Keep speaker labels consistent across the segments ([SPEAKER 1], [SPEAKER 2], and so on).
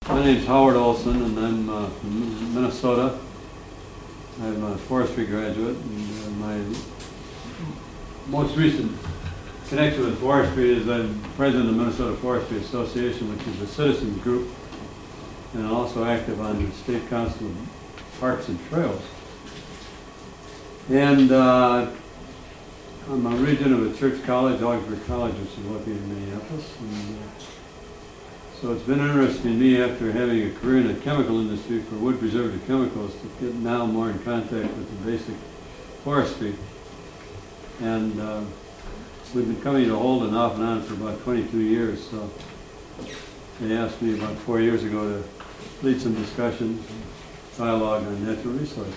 [SPEAKER 1] My name's Howard Olson, and I'm from Minnesota. I'm a forestry graduate, and my most recent connection with forestry is I'm president of the Minnesota Forestry Association, which is a citizens group, and I'm also active on the State Council of Parks and Trails. And I'm a regent of a church college, Augsburg College, which is located in Minneapolis. And, so it's been interesting to me, after having a career in the chemical industry for wood preservative chemicals, to get now more in contact with the basic forestry. And we've been coming to Holden off and on for about 22 years. So they asked me about 4 years ago to lead some discussions, dialogue on natural resources.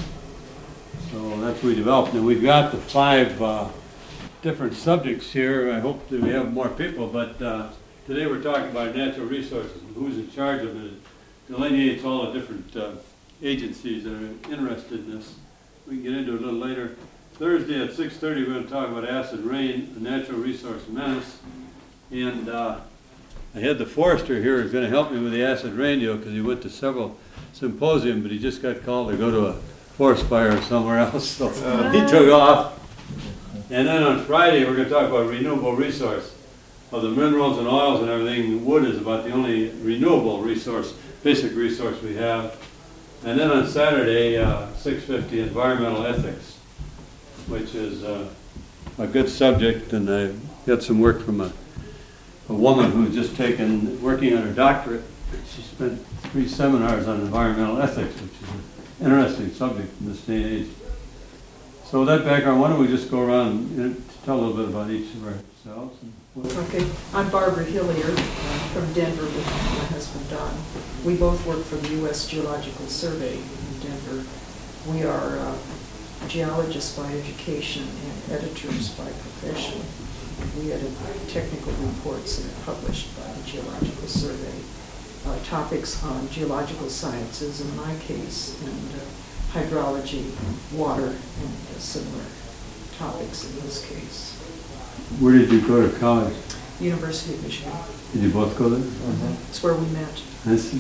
[SPEAKER 1] So that's what we developed. And we've got the 5 different subjects here. I hope that we have more people, but today we're talking about natural resources and who's in charge of it. It delineates all the different agencies that are interested in this. We can get into it a little later. Thursday at 6:30 we're going to talk about acid rain, the natural resource menace. And I had the forester here who's going to help me with the acid rain deal because he went to several symposiums, but he just got called to go to a forest fire somewhere else, so he took off. And then on Friday we're going to talk about renewable resource. Of the minerals and oils and everything, wood is about the only renewable resource, basic resource we have. And then on Saturday, 6:50, environmental ethics, which is a good subject. And I got some work from a woman who's just working on her doctorate. She spent 3 seminars on environmental ethics, which is an interesting subject in this day and age. So with that background, why don't we just go around and tell a little bit about each of ourselves.
[SPEAKER 2] Okay, I'm Barbara Hillier from Denver with my husband Don. We both work for the U.S. Geological Survey in Denver. We are geologists by education and editors by profession. We edit technical reports that are published by the Geological Survey. Topics on geological sciences, in my case, and hydrology, water, and similar topics in this case.
[SPEAKER 1] Where did you go to college?
[SPEAKER 2] University of Michigan.
[SPEAKER 1] Did you both go there?
[SPEAKER 2] It's where we met.
[SPEAKER 1] I see.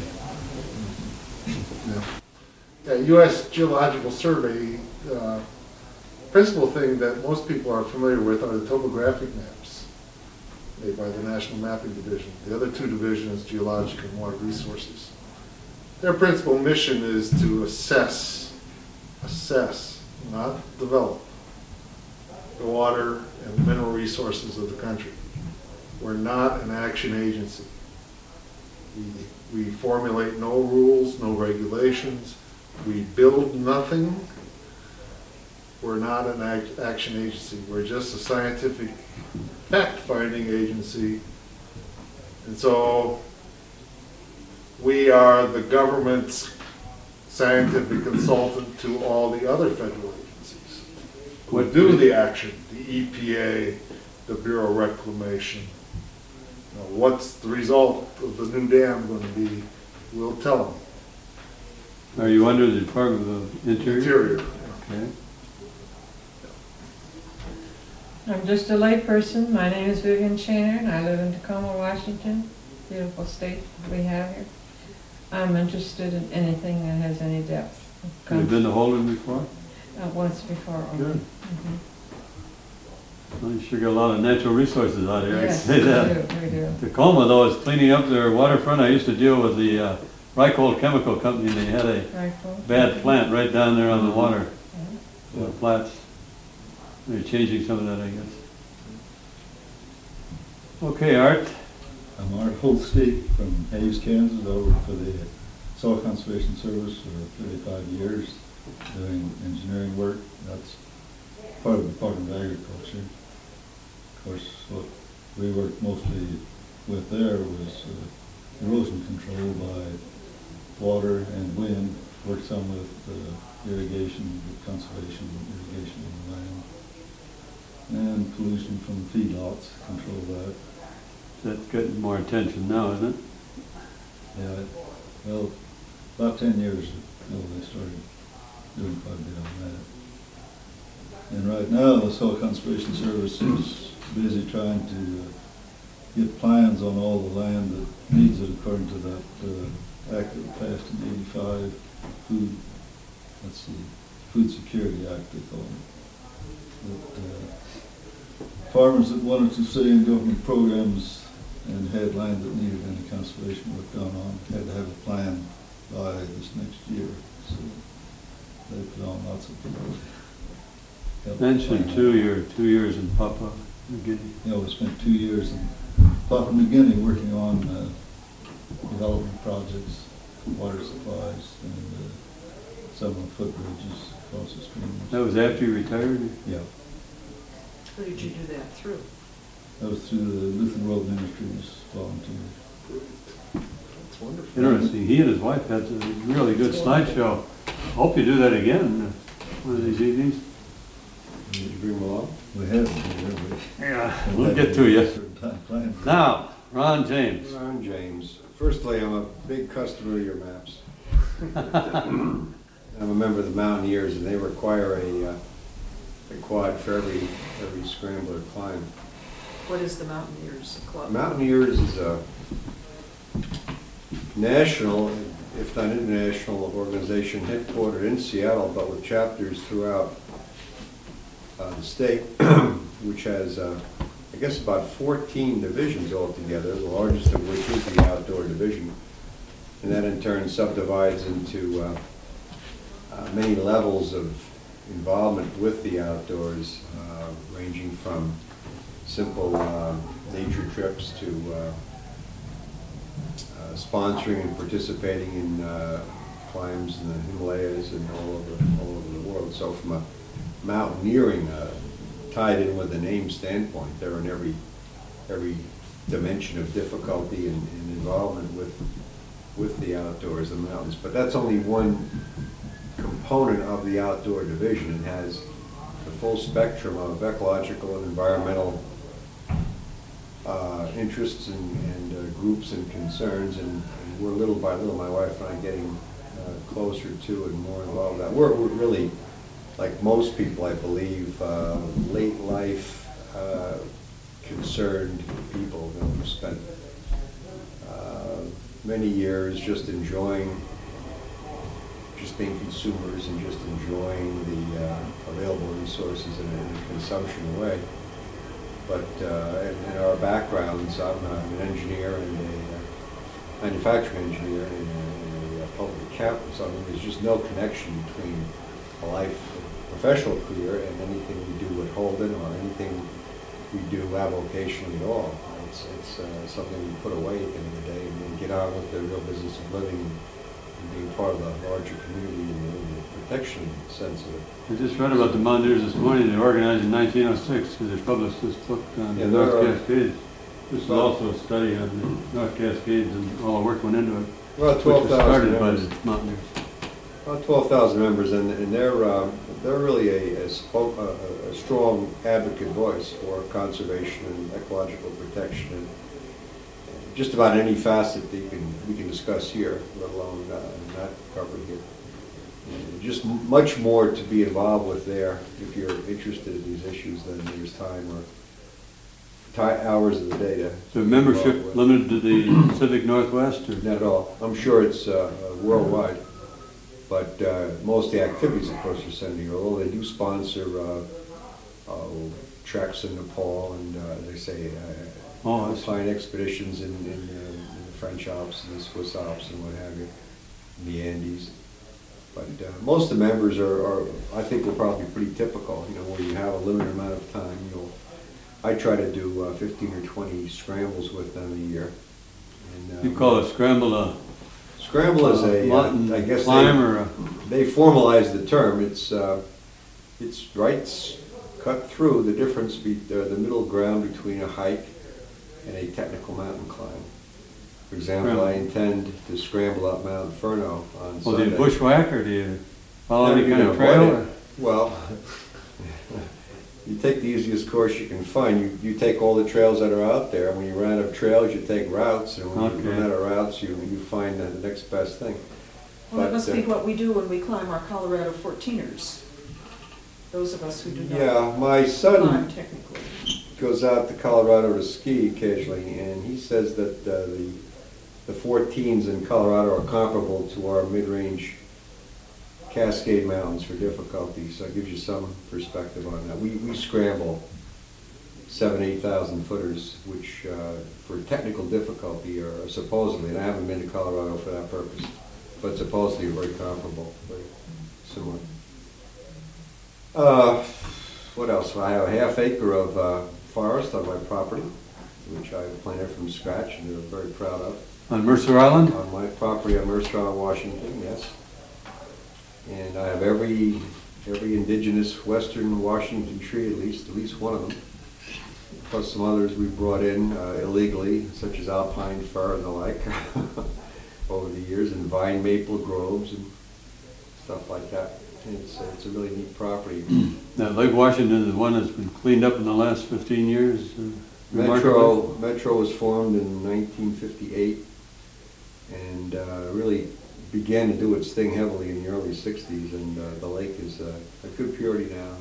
[SPEAKER 3] U.S. Geological Survey, principal thing that most people are familiar with are the topographic maps made by the National Mapping Division. The other 2 divisions, geologic and water resources. Their principal mission is to assess, not develop, the water and mineral resources of the country. We're not an action agency. We formulate no rules, no regulations. We build nothing. We're not an action agency. We're just a scientific fact-finding agency. And so we are the government's scientific consultant to all the other federal agencies who do the action, the EPA, the Bureau of Reclamation. What's the result of the new dam going to be? We'll tell them.
[SPEAKER 1] Are you under the Department of Interior? Okay.
[SPEAKER 4] I'm just a lay person. My name is Vivian Shaner, and I live in Tacoma, Washington. Beautiful state we have here. I'm interested in anything that has any depth.
[SPEAKER 1] Have you been to Holden before?
[SPEAKER 4] Once before.
[SPEAKER 1] Good.
[SPEAKER 4] Mm-hmm.
[SPEAKER 1] Well, you sure got a lot of natural resources out here,
[SPEAKER 4] Yes,
[SPEAKER 1] I can say that.
[SPEAKER 4] we do.
[SPEAKER 1] Tacoma, though, is cleaning up their waterfront. I used to deal with the Reichhold Chemical Company, and they had a bad plant right down there on the water. The flats. They're changing some of that, I guess. Okay, Art.
[SPEAKER 5] I'm Art Holtstein from Hayes, Kansas. I worked for the Soil Conservation Service for 35 years doing engineering work. That's part of the Department of Agriculture. Of course, what we worked mostly with there was erosion control by water and wind. Worked some with irrigation, conservation, irrigation on the land. And pollution from feedlots, control that.
[SPEAKER 1] That's getting more attention now, isn't it?
[SPEAKER 5] Yeah, well, about 10 years ago they started doing quite a bit on that. And right now the Soil Conservation Service is busy trying to get plans on all the land that needs it according to that act that passed in '85, Food Security Act they call it. That, farmers that wanted to stay in government programs and had land that needed any conservation work done on had to have a plan by this next year. So they put on lots of people.
[SPEAKER 1] Mentioned 2 years in Papua New Guinea.
[SPEAKER 5] You know, we spent 2 years in Papua New Guinea working on development projects, water supplies, and several footbridges across the stream.
[SPEAKER 1] That was after you retired?
[SPEAKER 5] Yeah,
[SPEAKER 2] Who did you do that through?
[SPEAKER 5] that was through the Lutheran World Ministries volunteers.
[SPEAKER 3] It's wonderful.
[SPEAKER 1] Interesting. He and his wife had a really good slideshow. Hope you do that again one of these evenings.
[SPEAKER 6] Did you bring them along?
[SPEAKER 5] We have them here, but
[SPEAKER 1] Yeah, we'll get to you.
[SPEAKER 5] certain time plans.
[SPEAKER 1] Now, Ron James.
[SPEAKER 6] Ron James. Firstly, I'm a big customer of your maps. I'm a member of the Mountaineers, and they require a quad for every scrambler climb.
[SPEAKER 2] What is the Mountaineers Club?
[SPEAKER 6] Mountaineers is a national, if not international, organization headquartered in Seattle, but with chapters throughout the state, which has, I guess, about 14 divisions altogether, the largest of which is the outdoor division. And that in turn subdivides into many levels of involvement with the outdoors, ranging from simple nature trips to sponsoring and participating in climbs in the Himalayas and all over the world. So from a mountaineering tied in with the name standpoint, they're in every dimension of difficulty and involvement with the outdoors, the mountains. But that's only one component of the outdoor division. It has the full spectrum of ecological and environmental interests and groups and concerns, and we're little by little, my wife and I, getting closer to and more involved with that. We're really, like most people, I believe, late life concerned people who spent many years just enjoying, just being consumers and just enjoying the available resources in a consumption way. But in our backgrounds, I'm an engineer and a manufacturing engineer and a public accountant, so I mean, there's just no connection between a life, professional career, and anything we do at Holden or anything we do avocationally at all. It's something we put away at the end of the day and then get on with the real business of living and being part of the larger community and the protection sense of it.
[SPEAKER 1] I just read about the Mountaineers this morning. They organized in 1906 because they published this book on the
[SPEAKER 6] Yeah,
[SPEAKER 1] North
[SPEAKER 6] there are-
[SPEAKER 1] Cascades. This is also a study on the North Cascades and all the work went into it,
[SPEAKER 6] Well,
[SPEAKER 1] which was
[SPEAKER 6] 12,000
[SPEAKER 1] started by
[SPEAKER 6] members.
[SPEAKER 1] the Mountaineers.
[SPEAKER 6] About 12,000 members, and they're really a strong advocate voice for conservation and ecological protection, and just about any facet that we can discuss here, let alone not covered here. And just much more to be involved with there if you're interested in these issues than there's time or hours of the day to.
[SPEAKER 1] So membership limited to the Pacific Northwest, or?
[SPEAKER 6] Not at all. I'm sure it's worldwide, but most of the activities, of course, are centered here, although they do sponsor treks in Nepal and, as I say,
[SPEAKER 1] Oh, I see.
[SPEAKER 6] alpine expeditions in the French Alps and the Swiss Alps and what have you, in the Andes. But most of the members are, I think, we're probably pretty typical, you know, where you have a limited amount of time. I try to do 15 or 20 scrambles with them a year. And,
[SPEAKER 1] You call it scramble a
[SPEAKER 6] Scramble is
[SPEAKER 1] mountain
[SPEAKER 6] I guess
[SPEAKER 1] climb or a?
[SPEAKER 6] they formalize the term. It's cut through the difference, the middle ground between a hike and a technical mountain climb. For example, I intend to scramble up Mount Furneaux on
[SPEAKER 1] Well, do
[SPEAKER 6] Sunday.
[SPEAKER 1] you bushwhack or do you follow
[SPEAKER 6] No,
[SPEAKER 1] any
[SPEAKER 6] you
[SPEAKER 1] kind
[SPEAKER 6] can
[SPEAKER 1] of trail?
[SPEAKER 6] avoid
[SPEAKER 1] or-
[SPEAKER 6] it. Well, you take the easiest course you can find. You take all the trails that are out there. When you run out of trails, you take routes, and when you
[SPEAKER 1] Okay.
[SPEAKER 6] run out of routes, you find the next best thing.
[SPEAKER 2] Well, that
[SPEAKER 6] But,
[SPEAKER 2] must be what we do when we climb our Colorado 14ers. Those of us who do not
[SPEAKER 6] Yeah, my son
[SPEAKER 2] climb technically.
[SPEAKER 6] goes out to Colorado to ski occasionally, and he says that the 14s in Colorado are comparable to our mid-range Cascade Mountains for difficulty, so it gives you some perspective on that. We scramble 8,000 footers, which for technical difficulty are supposedly, and I haven't been to Colorado for that purpose, but supposedly very comparable, very similar. What else? I have a half acre of forest on my property, which I planted from scratch and they're very proud of.
[SPEAKER 1] On Mercer Island?
[SPEAKER 6] On my property on Mercer Island, Washington, yes. And I have every indigenous western Washington tree, at least one of them. Plus some others we brought in illegally, such as alpine fir and the like, over the years, and vine maple groves and stuff like that. And it's a really neat property.
[SPEAKER 1] That Lake Washington is one that's been cleaned up in the last 15 years.
[SPEAKER 6] Metro was formed in 1958 and really began to do its thing heavily in the early 60s, and the lake is a good purity now.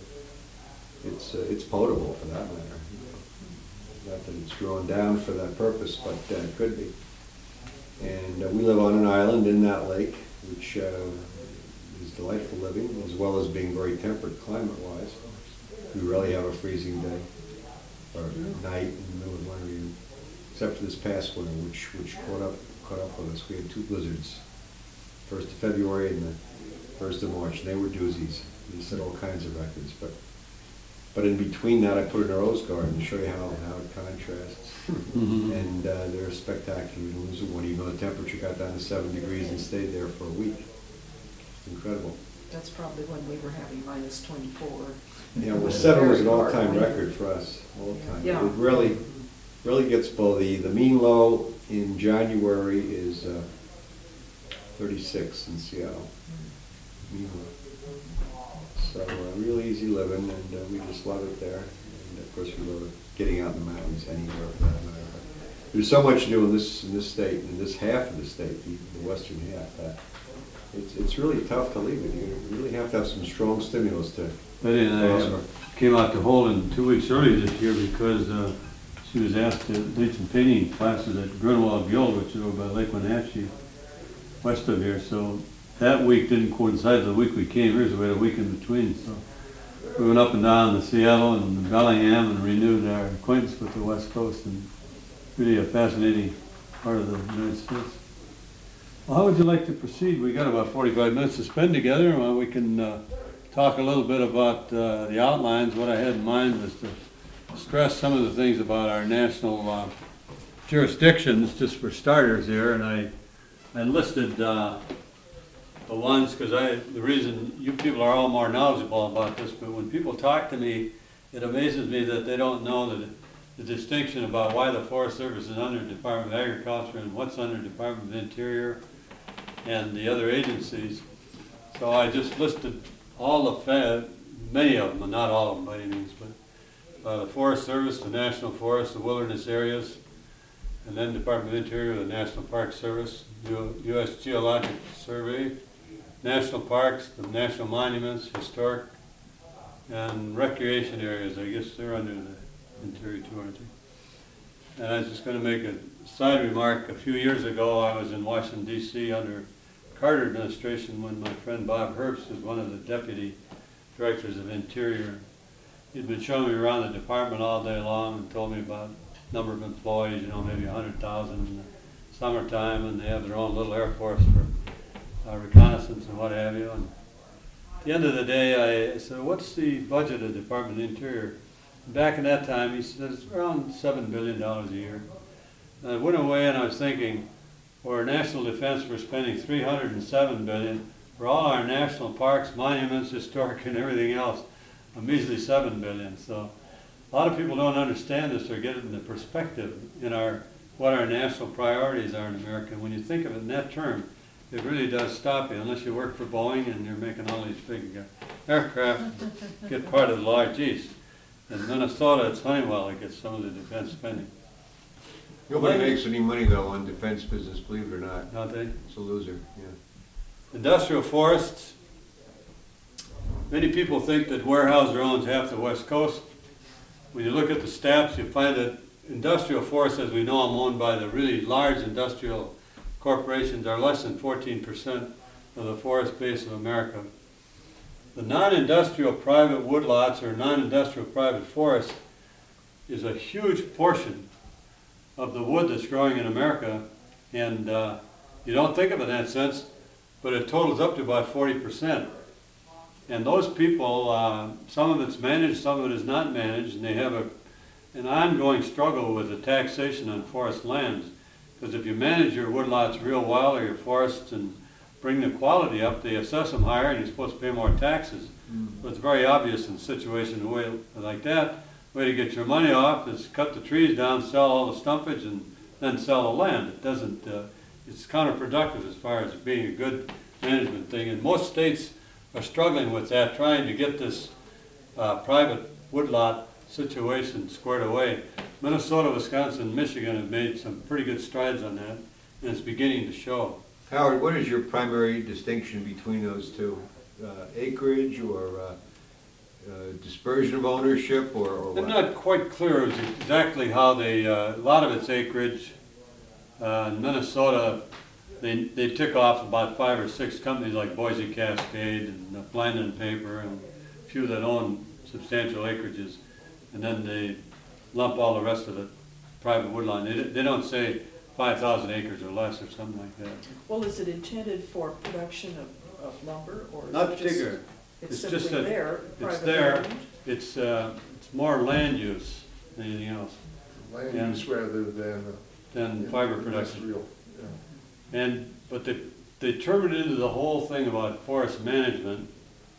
[SPEAKER 6] It's potable for that matter. Not that it's grown down for that purpose, but it could be. And we live on an island in that lake, which is delightful living, as well as being very temperate climate-wise. We rarely have a freezing day or night in the middle of winter, even, except for this past winter, which caught up with us. We had two blizzards, 1st of February and the 1st of March. They were doozies. They set all kinds of records, but in between that, I put in a rose garden to show you how it contrasts.
[SPEAKER 1] Mm-hmm.
[SPEAKER 6] And they're spectacular. You don't lose one, even though the temperature got down to 7 degrees and stayed there for a week. It's incredible.
[SPEAKER 2] That's probably when we were having minus 24.
[SPEAKER 6] Yeah, well, 7 was an all-time record for us, all-time.
[SPEAKER 2] Yeah.
[SPEAKER 6] It really gets below. The mean low in January is 36 in Seattle. Mean low. So real easy living, and we just love it there. And of course, we love it getting out in the mountains anywhere for that matter. But there's so much to do in this state, in this half of the state, the western half, that it's really tough to leave it. You really have to have some strong stimulus to.
[SPEAKER 1] Betty and I came out to Holden 2 weeks early this year because she was asked to lead some painting classes at Grunwald Guild, which is over by Lake Wenatchee, west of here. So that week didn't coincide with the week we came here, so we had a week in between. So we went up and down to Seattle and Bellingham and renewed our acquaintance with the West Coast, and really a fascinating part of the United States. Well, how would you like to proceed? We got about 45 minutes to spend together. Well, we can talk a little bit about the outlines. What I had in mind was to stress some of the things about our national jurisdictions, just for starters here, and I listed the ones because the reason you people are all more knowledgeable about this, but when people talk to me, it amazes me that they don't know the distinction about why the Forest Service is under Department of Agriculture and what's under Department of Interior and the other agencies. So I just listed many of them, and not all of them by any means, but the Forest Service, the National Forest, the Wilderness Areas, and then Department of Interior, the National Park Service, U.S. Geological Survey, National Parks, the National Monuments, Historic, and Recreation Areas. I guess they're under the Interior too, aren't they? And I was just going to make a side remark. A few years ago, I was in Washington, D.C. under Carter administration when my friend Bob Herbst was one of the deputy directors of Interior. He'd been showing me around the department all day long and told me about number of employees, maybe 100,000 in the summertime, and they have their own little Air Force for reconnaissance and what have you. And at the end of the day, I said, what's the budget of the Department of Interior? And back in that time, he said, it's around $7 billion a year. And I went away and I was thinking, for national defense, we're spending $307 billion. For all our national parks, monuments, historic, and everything else, a measly $7 billion. So a lot of people don't understand this or get it in the perspective in what our national priorities are in America. When you think of it in that term, it really does stop you, unless you work for Boeing and you're making all these big aircraft get part of the large East. In Minnesota, it's Honeywell that gets some of the defense spending.
[SPEAKER 6] Nobody makes any money, though, on defense business, believe it or not.
[SPEAKER 1] Not they?
[SPEAKER 6] It's a loser, yeah.
[SPEAKER 1] Industrial forests. Many people think that Weyerhaeuser owns half the West Coast. when you look at the stats, you find that industrial forests, as we know them, owned by the really large industrial corporations, are less than 14% of the forest base of America. The non-industrial private woodlots or non-industrial private forest is a huge portion of the wood that's growing in America, and you don't think of it in that sense, but it totals up to about 40%. And those people, some of it's managed, some of it is not managed, and they have an ongoing struggle with the taxation on forest lands. Because if you manage your woodlots real well, or your forests, and bring the quality up, they assess them higher, and you're supposed to pay more taxes. But it's very obvious in a situation like that, way to get your money off is cut the trees down, sell all the stumpage, and then sell the land. It doesn't, it's counterproductive as far as being a good management thing. And most states are struggling with that, trying to get this private woodlot situation squared away. Minnesota, Wisconsin, and Michigan have made some pretty good strides on that, and it's beginning to show.
[SPEAKER 6] Howard, what is your primary distinction between those two? Acreage or dispersion of ownership or what?
[SPEAKER 1] I'm not quite clear as exactly how they, a lot of it's acreage. In Minnesota, they tick off about 5 or 6 companies like Boise Cascade and Blandin Paper and a few that own substantial acreages. And then they lump all the rest of the private woodline. They don't say 5,000 acres or less or something like that.
[SPEAKER 2] Well, is it intended for production of lumber, or is
[SPEAKER 1] Not
[SPEAKER 2] it just?
[SPEAKER 1] particular.
[SPEAKER 2] It's
[SPEAKER 1] It's just
[SPEAKER 2] simply
[SPEAKER 1] that
[SPEAKER 2] there,
[SPEAKER 1] It's
[SPEAKER 2] private
[SPEAKER 1] there,
[SPEAKER 2] land?
[SPEAKER 1] it's more land use than anything else,
[SPEAKER 3] Land
[SPEAKER 1] Yeah.
[SPEAKER 3] use rather than.
[SPEAKER 1] than fiber production.
[SPEAKER 3] Industrial, yeah.
[SPEAKER 1] But they turned it into the whole thing about forest management.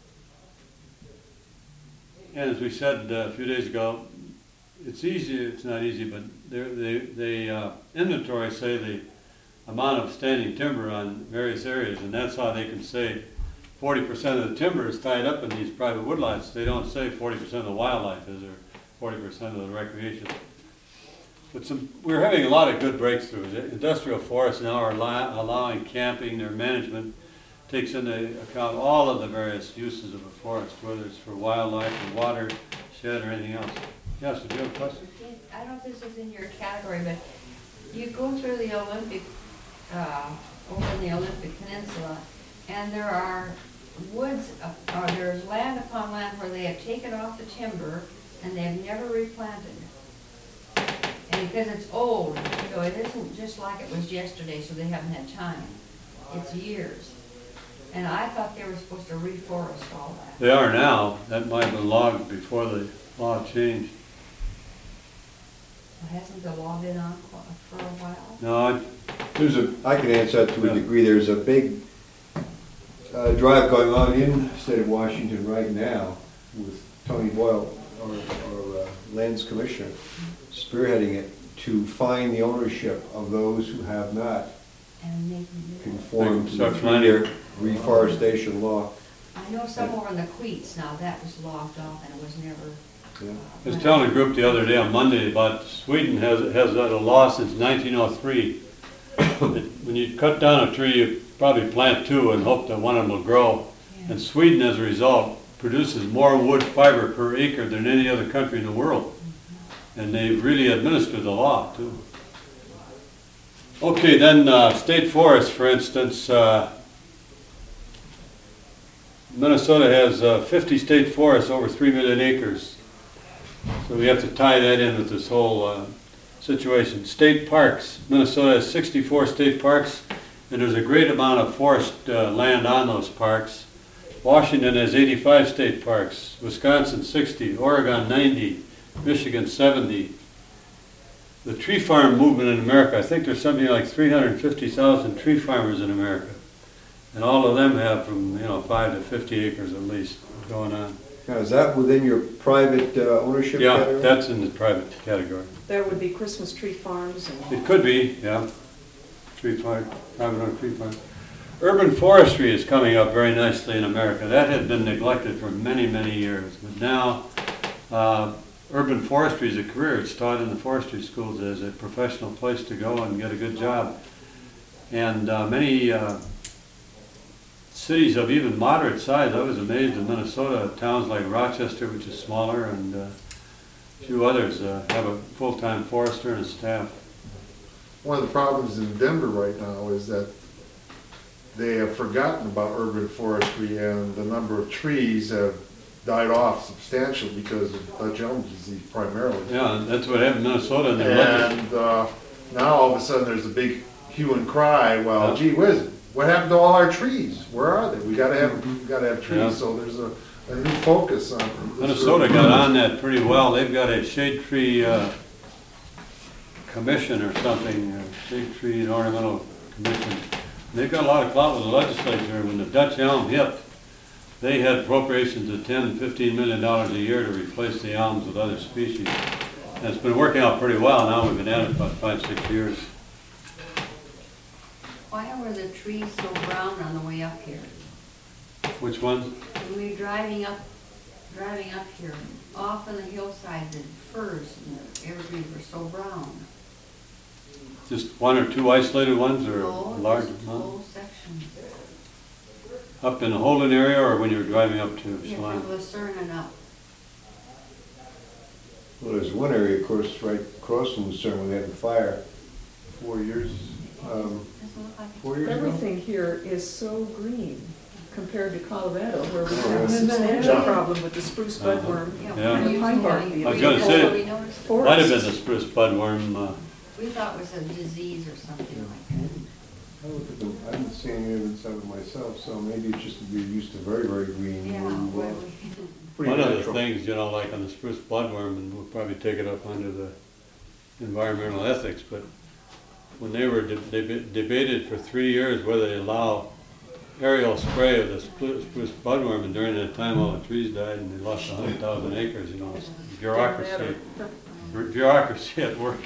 [SPEAKER 1] And as we said a few days ago, it's not easy, but they inventory say the amount of standing timber on various areas, and that's how they can say 40% of the timber is tied up in these private woodlots. They don't say 40% of the wildlife is, or 40% of the recreation. But we're having a lot of good breakthroughs. Industrial forests now are allowing camping. Their management takes into account all of the various uses of a forest, whether it's for wildlife or water, shed, or anything else. Yes, did you have a question?
[SPEAKER 7] I don't know if this is in your category, but you go through the Olympic, over in the Olympic Peninsula, and there are woods, or there's land upon land where they have taken off the timber and they have never replanted it. And because it's old, so it isn't just like it was yesterday, so they haven't had time. It's years. And I thought they were supposed to reforest all that.
[SPEAKER 1] They are now. That might have been logged before the law changed.
[SPEAKER 7] Hasn't the law been on for a while?
[SPEAKER 1] No,
[SPEAKER 6] I can answer that to
[SPEAKER 1] Yeah.
[SPEAKER 6] a degree. There's a big drive going on in the state of Washington right now with Tony Boyle, our lands commissioner, spearheading it to find the ownership of those who have not
[SPEAKER 7] And making it.
[SPEAKER 6] conformed to the
[SPEAKER 1] Start finding-
[SPEAKER 6] 3-year reforestation law.
[SPEAKER 7] I know some over in the Queets now, that was logged off and it was never.
[SPEAKER 6] Yeah.
[SPEAKER 1] I was telling a group the other day on Monday about Sweden has had a law since 1903. When you cut down a tree, you probably plant 2 and hope that one of them will grow.
[SPEAKER 7] Yeah.
[SPEAKER 1] And Sweden, as a result, produces more wood fiber per acre than any other country in the world. And they really administer the law, too. Okay, then state forests, for instance, Minnesota has 50 state forests over 3 million acres. So we have to tie that in with this whole situation. State parks, Minnesota has 64 state parks, and there's a great amount of forest land on those parks. Washington has 85 state parks, Wisconsin 60, Oregon 90, Michigan 70. The tree farm movement in America, I think there's something like 350,000 tree farmers in America. And all of them have from 5 to 50 acres at least going on.
[SPEAKER 6] Now, is that within your private ownership
[SPEAKER 1] Yeah,
[SPEAKER 6] category?
[SPEAKER 1] that's in the private category.
[SPEAKER 2] There would be Christmas tree farms and.
[SPEAKER 1] It could be, yeah. Tree farm, private owned tree farm. Urban forestry is coming up very nicely in America. That had been neglected for many, many years. But now, urban forestry is a career. It's taught in the forestry schools as a professional place to go and get a good job. And many cities of even moderate size, I was amazed in Minnesota, towns like Rochester, which is smaller, and few others have a full-time forester and staff.
[SPEAKER 3] One of the problems in Denver right now is that they have forgotten about urban forestry, and the number of trees have died off substantially because of Dutch elm disease primarily.
[SPEAKER 1] Yeah, and that's what happened in Minnesota, and they're
[SPEAKER 3] And now all of a sudden there's a big hue and cry, well,
[SPEAKER 1] Yeah.
[SPEAKER 3] gee whiz, what happened to all our trees? Where are they? We gotta have
[SPEAKER 1] Yeah.
[SPEAKER 3] trees, so there's a new focus on. this
[SPEAKER 1] Minnesota
[SPEAKER 3] urban-
[SPEAKER 1] got on that pretty well. They've got a shade tree commission or something, shade tree and ornamental commission. They've got a lot of clout with the legislature. When the Dutch elm hit, they had appropriations of $10, $15 million a year to replace the elms with other species. And it's been working out pretty well. Now we've been at it about 5, 6 years.
[SPEAKER 7] Why were the trees so brown on the way up here?
[SPEAKER 1] Which ones?
[SPEAKER 7] When we were driving up here, off on the hillside, the firs and the evergreens were so brown.
[SPEAKER 1] Just one or two isolated ones or
[SPEAKER 7] No,
[SPEAKER 1] large
[SPEAKER 7] just
[SPEAKER 1] amount?
[SPEAKER 7] whole sections.
[SPEAKER 1] Up in the Holden area or when you were driving up to
[SPEAKER 7] Yeah,
[SPEAKER 1] Chelan?
[SPEAKER 7] from Lucerne and up.
[SPEAKER 6] Well, there's one area, of course, right across from Lucerne when they had the fire 4 years,
[SPEAKER 7] Doesn't look like it.
[SPEAKER 6] 4 years ago.
[SPEAKER 2] Everything here is so green compared to Colorado, where we
[SPEAKER 6] Oh,
[SPEAKER 2] have a
[SPEAKER 6] yeah.
[SPEAKER 2] substantial
[SPEAKER 3] Yeah.
[SPEAKER 2] problem with the spruce budworm.
[SPEAKER 1] Yeah.
[SPEAKER 2] And the pine bark beetle.
[SPEAKER 1] I was gonna say,
[SPEAKER 7] We noticed it.
[SPEAKER 1] Might have been the spruce budworm.
[SPEAKER 7] We thought it was a disease or something like that.
[SPEAKER 6] I look at them, I haven't seen any evidence of it myself, so maybe it's just we're used to very, very green.
[SPEAKER 7] Yeah,
[SPEAKER 6] and,
[SPEAKER 7] well,
[SPEAKER 3] Pretty
[SPEAKER 1] One of the
[SPEAKER 3] natural.
[SPEAKER 1] things, you know, like on the spruce bloodworm, and we'll probably take it up under the environmental ethics, but when they were debated for 3 years whether they allow aerial spray of the spruce bloodworm, and during that time all the trees died and they lost 100,000 acres, you know, it's bureaucracy. Bureaucracy at work.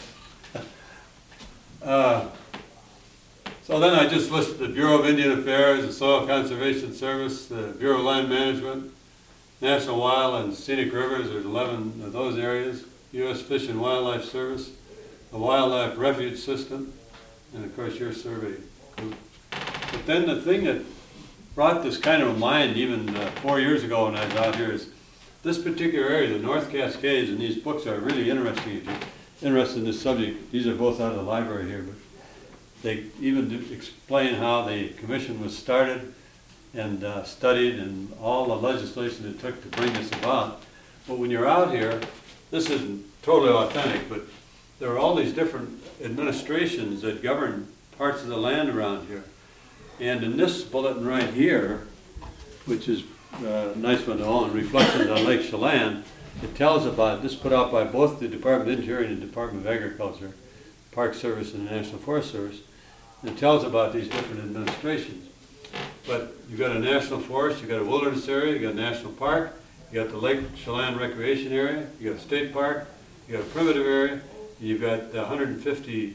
[SPEAKER 1] So then I just listed the Bureau of Indian Affairs, the Soil Conservation Service, the Bureau of Land Management, National Wild and Scenic Rivers, there's 11 of those areas, U.S. Fish and Wildlife Service, the Wildlife Refuge System, and of course your survey group. But then the thing that brought this kind of mind even 4 years ago when I was out here is this particular area, the North Cascades, and these books are really interesting if you're interested in this subject. These are both out of the library here, but they even explain how the commission was started and studied and all the legislation it took to bring this about. But when you're out here, this isn't totally authentic, but there are all these different administrations that govern parts of the land around here. And in this bulletin right here, which is a nice one to own, Reflections on Lake Chelan, it tells about, this put out by both the Department of Interior and the Department of Agriculture, Park Service and the National Forest Service. And it tells about these different administrations. But you've got a national forest, you've got a wilderness area, you've got a national park, you got the Lake Chelan Recreation Area, you got a state park, you got a primitive area, and you've got 150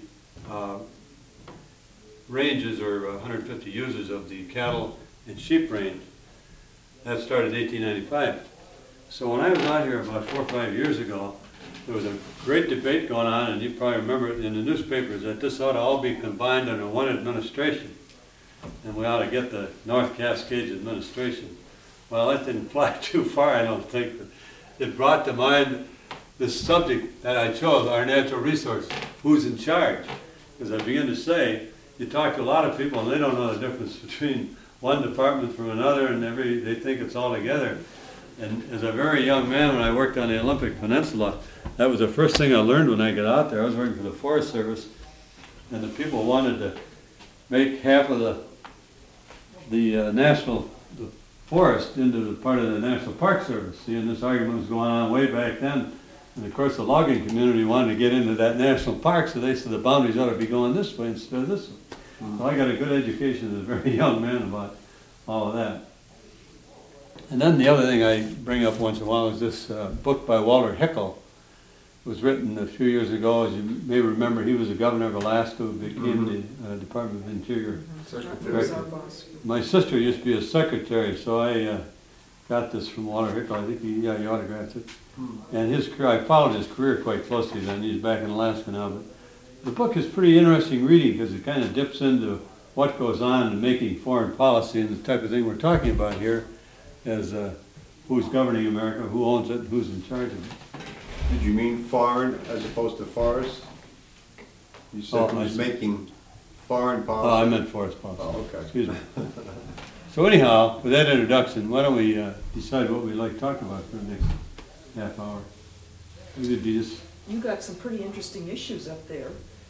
[SPEAKER 1] ranges or 150 users of the cattle and sheep range. That started in 1895. So when I was out here about 4 or 5 years ago, there was a great debate going on, and you probably remember it in the newspapers, that this ought to all be combined under one administration. And we ought to get the North Cascades administration. Well, that didn't fly too far, I don't think, but it brought to mind this subject that I chose, our natural resources, who's in charge. Because I begin to say, you talk to a lot of people and they don't know the difference between one department from another, and they think it's all together. And as a very young man, when I worked on the Olympic Peninsula, that was the first thing I learned when I got out there. I was working for the Forest Service, and the people wanted to make half of the national forest into the part of the National Park Service. See, and this argument was going on way back then. And of course, the logging community wanted to get into that national park, so they said the boundaries ought to be going this way instead of this way. So I got a good education as a very young man about all of that. And then the other thing I bring up once in a while is this book by Walter Hickel. It was written a few years ago. As you may remember, he was the governor of Alaska who became the Department of Interior.
[SPEAKER 2] That was our boss.
[SPEAKER 1] My sister used to be a secretary, so I got this from Walter Hickel. I think he autographed it. And his career, I followed his career quite closely then. He's back in Alaska now. But the book is pretty interesting reading because it kind of dips into what goes on in making foreign policy and the type of thing we're talking about here as who's governing America, who owns it, and who's in charge of it.
[SPEAKER 6] Did you mean foreign as opposed to forest? You
[SPEAKER 1] Oh,
[SPEAKER 6] said
[SPEAKER 1] I
[SPEAKER 6] who's
[SPEAKER 1] see.
[SPEAKER 6] making foreign policy?
[SPEAKER 1] Oh, I meant forest policy.
[SPEAKER 6] Oh, okay.
[SPEAKER 1] Excuse me. So anyhow, with that introduction, why don't we decide what we'd like to talk about for the next half hour? We could be just,
[SPEAKER 2] You got some pretty interesting issues up there.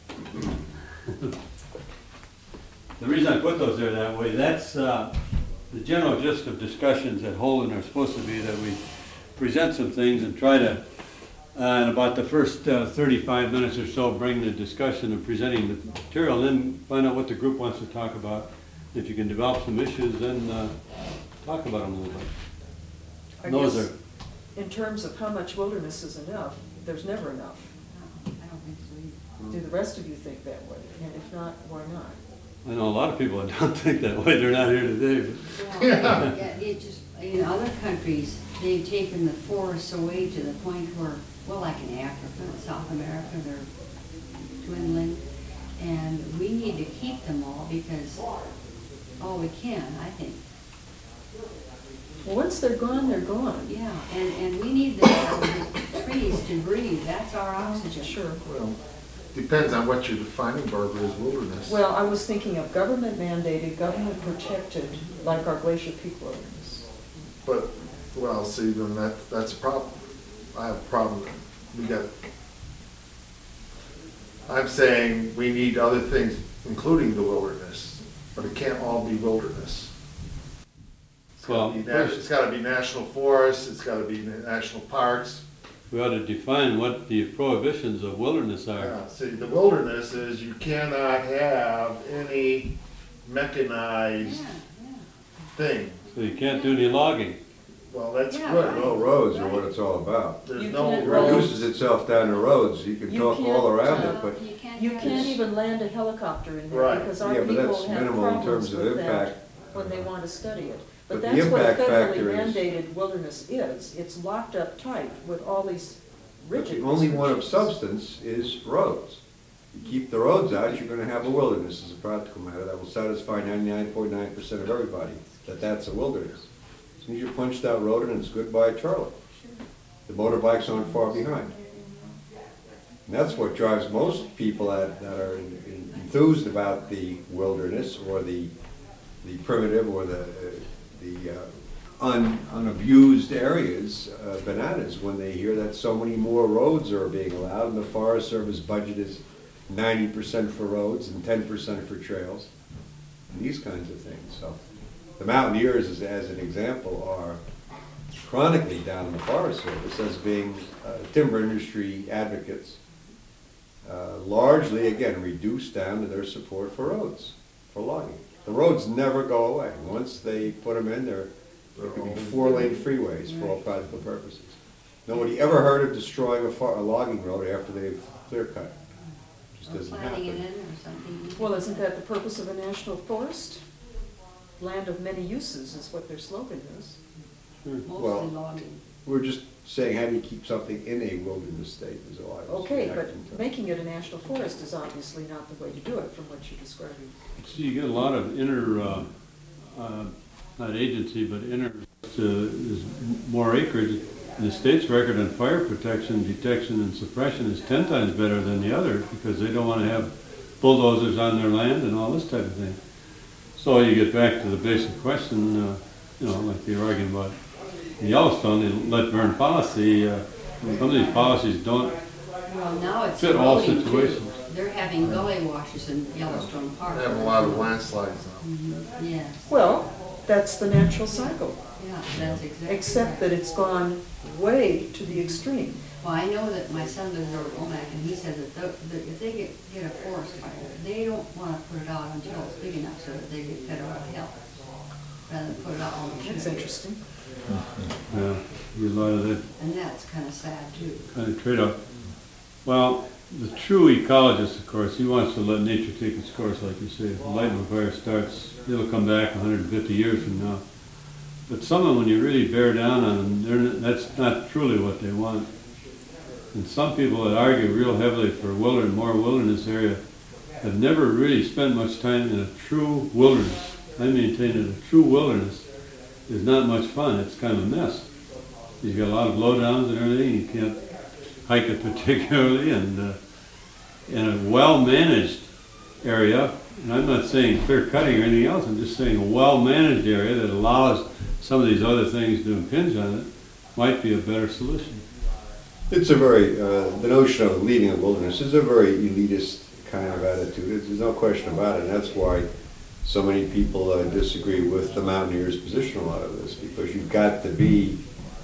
[SPEAKER 1] the reason I put those there that way, that's the general gist of discussions that Holden are supposed to be, that we present some things and try to, in about the first 35 minutes or so, bring the discussion of presenting the material, then find out what the group wants to talk about. If you can develop some issues, then talk about them a little bit.
[SPEAKER 2] I
[SPEAKER 1] Those
[SPEAKER 2] guess
[SPEAKER 1] are,
[SPEAKER 2] in terms of how much wilderness is enough, there's never enough.
[SPEAKER 7] No, I don't think so either.
[SPEAKER 2] Do the rest of you think that way? And if not, why not?
[SPEAKER 1] I know a lot of people that don't think that way, they're not here today, but
[SPEAKER 7] Well, yeah, it just, in other countries, they've taken the forests away to the point where, well, like in Africa, South America, they're dwindling. And we need to keep them all because, oh, we can, I think.
[SPEAKER 2] Well, once they're gone, they're gone.
[SPEAKER 7] Yeah, and we need the trees to breathe, that's our oxygen.
[SPEAKER 2] Sure.
[SPEAKER 3] Well, depends on what you're defining, Barbara, as wilderness.
[SPEAKER 2] Well, I was thinking of government mandated, government protected, like our Glacier Peak wilderness.
[SPEAKER 3] But, well, see, then that's a problem. I have a problem. We got, I'm saying we need other things, including the wilderness, but it can't all be wilderness.
[SPEAKER 1] well,
[SPEAKER 3] It's gotta be national forests, it's gotta be national parks.
[SPEAKER 1] we ought to define what the prohibitions of wilderness are.
[SPEAKER 3] Yeah, see, the wilderness is you cannot have any mechanized
[SPEAKER 7] Yeah, yeah.
[SPEAKER 3] thing.
[SPEAKER 1] So you can't do any logging.
[SPEAKER 3] Well, that's
[SPEAKER 7] Yeah,
[SPEAKER 3] good.
[SPEAKER 7] right.
[SPEAKER 6] No roads are what it's all about.
[SPEAKER 3] There's
[SPEAKER 2] You
[SPEAKER 3] no
[SPEAKER 2] can't
[SPEAKER 6] It
[SPEAKER 3] roads.
[SPEAKER 6] reduces itself down to roads, you can
[SPEAKER 2] You
[SPEAKER 6] talk all
[SPEAKER 2] can't,
[SPEAKER 6] around it, but
[SPEAKER 2] You
[SPEAKER 7] have
[SPEAKER 2] can't
[SPEAKER 7] this-
[SPEAKER 2] even land a helicopter in there
[SPEAKER 3] Right.
[SPEAKER 2] because our
[SPEAKER 6] Yeah, but
[SPEAKER 2] people
[SPEAKER 6] that's
[SPEAKER 2] have
[SPEAKER 6] minimal in
[SPEAKER 2] problems
[SPEAKER 6] terms of
[SPEAKER 2] with that
[SPEAKER 6] impact.
[SPEAKER 2] when they want to study it.
[SPEAKER 6] But
[SPEAKER 2] But
[SPEAKER 6] the
[SPEAKER 2] that's what
[SPEAKER 6] impact
[SPEAKER 2] federally
[SPEAKER 6] factor is-
[SPEAKER 2] mandated wilderness is. It's locked up tight with all these
[SPEAKER 6] but
[SPEAKER 2] rigid
[SPEAKER 6] the only one of
[SPEAKER 2] restrictions.
[SPEAKER 6] substance is roads. You keep the roads out, you're gonna have a wilderness as a practical matter, that will satisfy 99.9% of everybody, that's a wilderness. As soon as you punch that road and it's goodbye Charlie. The motorbikes aren't far behind. And that's what drives most people that are enthused about the wilderness or the primitive or the unabused areas, bananas, when they hear that so many more roads are being allowed and the Forest Service budget is 90% for roads and 10% for trails, and these kinds of things. So the mountaineers, as an example, are chronically down in the Forest Service as being timber industry advocates, largely, again, reduced down to their support for roads, for logging. The roads never go away. Once they put them in, they're could be 4-lane freeways for all practical purposes. Nobody ever heard of destroying a logging road after they've clear cut. Just
[SPEAKER 7] Or
[SPEAKER 6] doesn't
[SPEAKER 7] planting it
[SPEAKER 6] happen.
[SPEAKER 7] in or something.
[SPEAKER 2] Well, isn't that the purpose of a national forest? Land of many uses is what their slogan is.
[SPEAKER 6] Well,
[SPEAKER 7] Mostly logging.
[SPEAKER 6] We're just saying, how do you keep something in a wilderness state is all I was
[SPEAKER 2] Okay, but
[SPEAKER 6] reacting to.
[SPEAKER 2] making it a national forest is obviously not the way to do it from what you're describing.
[SPEAKER 1] See, you get a lot of not agency, but is more acreage. The state's record on fire protection, detection, and suppression is 10 times better than the other because they don't want to have bulldozers on their land and all this type of thing. So you get back to the basic question, like you're arguing about in Yellowstone, the let burn policy. Some of these policies don't
[SPEAKER 7] Well, now it's
[SPEAKER 1] fit all
[SPEAKER 7] eroding, too.
[SPEAKER 1] situations.
[SPEAKER 7] They're having gully washes in Yellowstone Park.
[SPEAKER 3] They have a lot of landslides now.
[SPEAKER 7] Mhm, yes,
[SPEAKER 2] Well, that's the natural cycle,
[SPEAKER 7] yeah, that's exactly.
[SPEAKER 2] except that
[SPEAKER 7] right.
[SPEAKER 2] it's gone way to the extreme.
[SPEAKER 7] Well, I know that my son lives over at Womack, and he says that if they get a forest fire, they don't want to put it out until it's big enough so that they get federal help, rather than put it out on the
[SPEAKER 2] That's
[SPEAKER 7] shoot.
[SPEAKER 2] interesting.
[SPEAKER 1] Yeah, you get a lot of that
[SPEAKER 7] And that's kind of sad, too.
[SPEAKER 1] kind of trade-off. Well, the true ecologist, of course, he wants to let nature take its course, like you say. If the lightning fire starts, it'll come back 150 years from now. But some of them, when you really bear down on them, that's not truly what they want. And some people that argue real heavily for more wilderness area have never really spent much time in a true wilderness. I maintain that a true wilderness is not much fun. It's kind of a mess. You've got a lot of blowdowns and everything. You can't hike it particularly, and in a well-managed area, and I'm not saying clear cutting or anything else, I'm just saying a well-managed area that allows some of these other things to impinge on it might be a better solution.
[SPEAKER 6] It's a very, the notion of leaving a wilderness is a very elitist kind of attitude. There's no question about it, and that's why so many people disagree with the mountaineers' position on a lot of this, because you've got to be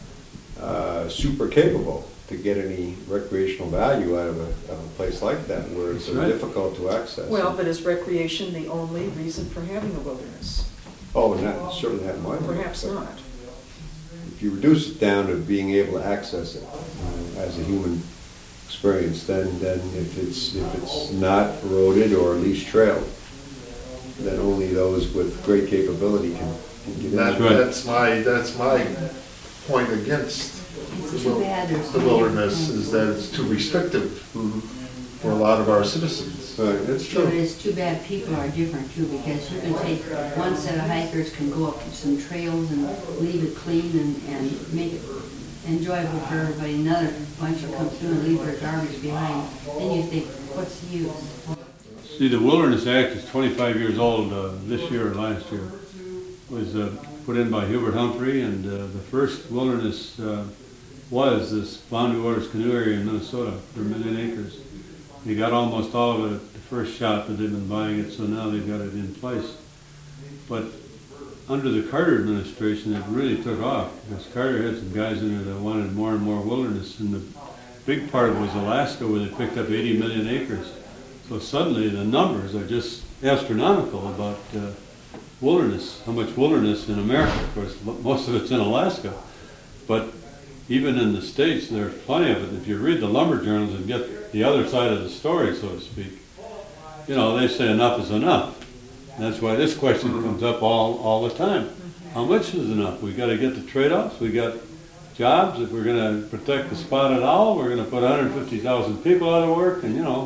[SPEAKER 6] super capable to get any recreational value out of a place like that, where it's so
[SPEAKER 1] That's right.
[SPEAKER 6] difficult to access.
[SPEAKER 2] Well, but is recreation the only reason for having a wilderness?
[SPEAKER 6] Oh, not, certainly not in my mind.
[SPEAKER 2] Perhaps
[SPEAKER 6] but
[SPEAKER 2] not.
[SPEAKER 6] If you reduce it down to being able to access it as a human experience, then if it's not eroded or at least trailed, then only those with great capability can get in.
[SPEAKER 3] That,
[SPEAKER 1] right.
[SPEAKER 3] that's my point against
[SPEAKER 7] It's too bad there's
[SPEAKER 3] the wilderness, is that it's too restrictive for a lot of our citizens.
[SPEAKER 6] Right, that's
[SPEAKER 7] But
[SPEAKER 6] true.
[SPEAKER 7] it's too bad people are different too, because you can take, one set of hikers can go up some trails and leave it clean and make it enjoyable for everybody. Another bunch will come through and leave their garbage behind. Then you think, what's the use?
[SPEAKER 1] See, the Wilderness Act is 25 years old this year or last year. Was put in by Hubert Humphrey, and the first wilderness was this Boundary Waters Canoe area in Minnesota for 1 million acres. They got almost all of it at the first shot, but they've been buying it, so now they've got it in place. But under the Carter administration, it really took off, because Carter had some guys in there that wanted more and more wilderness, and the big part was Alaska, where they picked up 80 million acres. So suddenly the numbers are just astronomical about wilderness, how much wilderness in America. Of course, most of it's in Alaska, but even in the States, there's plenty of it. If you read the lumber journals and get the other side of the story, so to speak, you know, they say enough is enough. And that's why this question comes up all the time. How much is enough? We got to get the trade-offs. We got jobs. If we're going to protect the spotted owl, we're going to put 150,000 people out of work, and you know,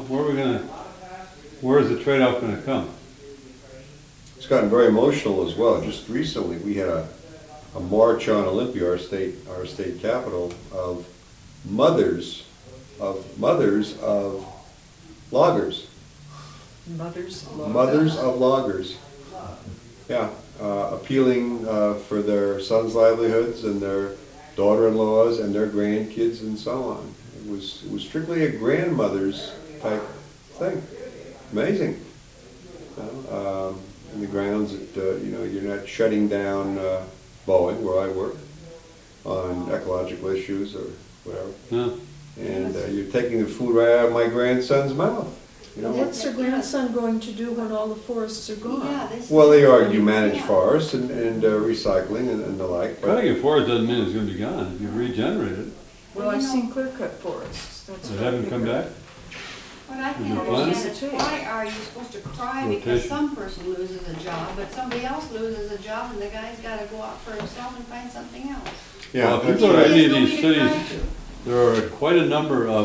[SPEAKER 1] where's the trade-off going to come?
[SPEAKER 6] It's gotten very emotional as well. Just recently, we had a march on Olympia, our state capital, of mothers of loggers. Mothers of loggers. Yeah, appealing for their sons' livelihoods and their daughter-in-laws and their grandkids and so on. It was strictly a grandmother's type thing. Amazing. In the grounds that you're not shutting down Boeing, where I work, on ecological issues or whatever.
[SPEAKER 1] Yeah.
[SPEAKER 6] And you're taking the food right out of my grandson's mouth. You know?
[SPEAKER 2] What's your grandson going to do when all the forests are gone?
[SPEAKER 7] Yeah, this
[SPEAKER 6] Well, they
[SPEAKER 7] is-
[SPEAKER 6] argue manage
[SPEAKER 7] Yeah.
[SPEAKER 6] forests and recycling and the like. But
[SPEAKER 1] Cutting a forest doesn't mean it's going to be gone. If you regenerate it,
[SPEAKER 2] Well, I've seen clear-cut forests. That's
[SPEAKER 1] they
[SPEAKER 2] what I
[SPEAKER 1] haven't come
[SPEAKER 2] figure.
[SPEAKER 1] back.
[SPEAKER 7] What I
[SPEAKER 1] Is
[SPEAKER 7] can't
[SPEAKER 1] it fun?
[SPEAKER 7] understand is why are you supposed to cry because
[SPEAKER 1] Rotation.
[SPEAKER 7] some person loses a job, but somebody else loses a job and the guy's gotta go out for himself and find something else?
[SPEAKER 6] yeah,
[SPEAKER 1] Well, if you
[SPEAKER 6] that's
[SPEAKER 1] go to
[SPEAKER 6] right.
[SPEAKER 1] any of
[SPEAKER 7] There's
[SPEAKER 1] these
[SPEAKER 7] nobody to cry
[SPEAKER 1] cities,
[SPEAKER 7] to.
[SPEAKER 1] there are quite a number of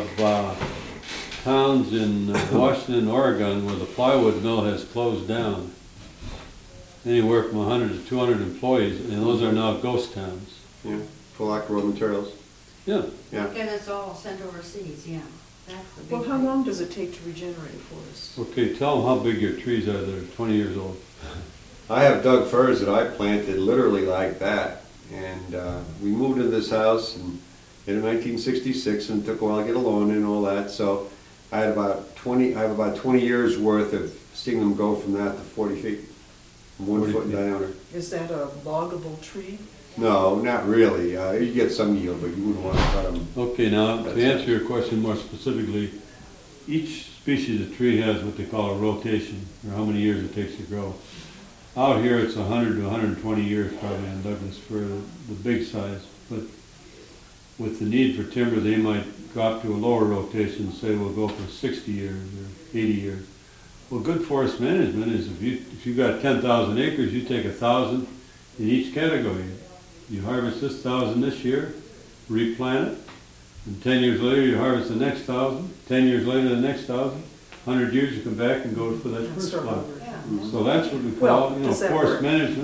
[SPEAKER 1] towns in Washington and Oregon where the plywood mill has closed down. Anywhere from 100 to 200 employees, and those are now ghost towns.
[SPEAKER 6] Yeah, for lack of raw materials.
[SPEAKER 1] Yeah,
[SPEAKER 6] Yeah.
[SPEAKER 7] Because it's all sent overseas, yeah. That's the big
[SPEAKER 2] Well, how
[SPEAKER 7] thing.
[SPEAKER 2] long does it take to regenerate a forest?
[SPEAKER 1] okay, tell them how big your trees are that are 20 years old.
[SPEAKER 6] I have Doug firs that I planted literally like that. And we moved into this house in 1966, and it took a while to get a loan and all that. So I have about 20 years worth of seeing them go from that to 40 feet, 1
[SPEAKER 1] 40
[SPEAKER 6] foot in
[SPEAKER 1] feet.
[SPEAKER 6] diameter.
[SPEAKER 2] Is that a loggable tree?
[SPEAKER 6] No, not really. You get some yield, but you wouldn't want to cut them.
[SPEAKER 1] Okay, now,
[SPEAKER 6] That's
[SPEAKER 1] to answer your question more specifically, each species of tree has what they call a rotation, or how many years it takes to grow. Out here, it's 100 to 120 years probably in Douglas for the big size, but with the need for timber, they might drop to a lower rotation, say we'll go for 60 years or 80 years. Well, good forest management is if you've got 10,000 acres, you take 1,000 in each category. You harvest this 1,000 this year, replant it, and 10 years later you harvest the next 1,000, 10 years later the next 1,000, 100 years you come back and go for that
[SPEAKER 2] And
[SPEAKER 1] first
[SPEAKER 2] start
[SPEAKER 1] plot.
[SPEAKER 2] over.
[SPEAKER 7] Yeah.
[SPEAKER 1] So that's what we
[SPEAKER 2] Well,
[SPEAKER 1] call,
[SPEAKER 2] does that
[SPEAKER 1] forest
[SPEAKER 2] work?
[SPEAKER 1] management.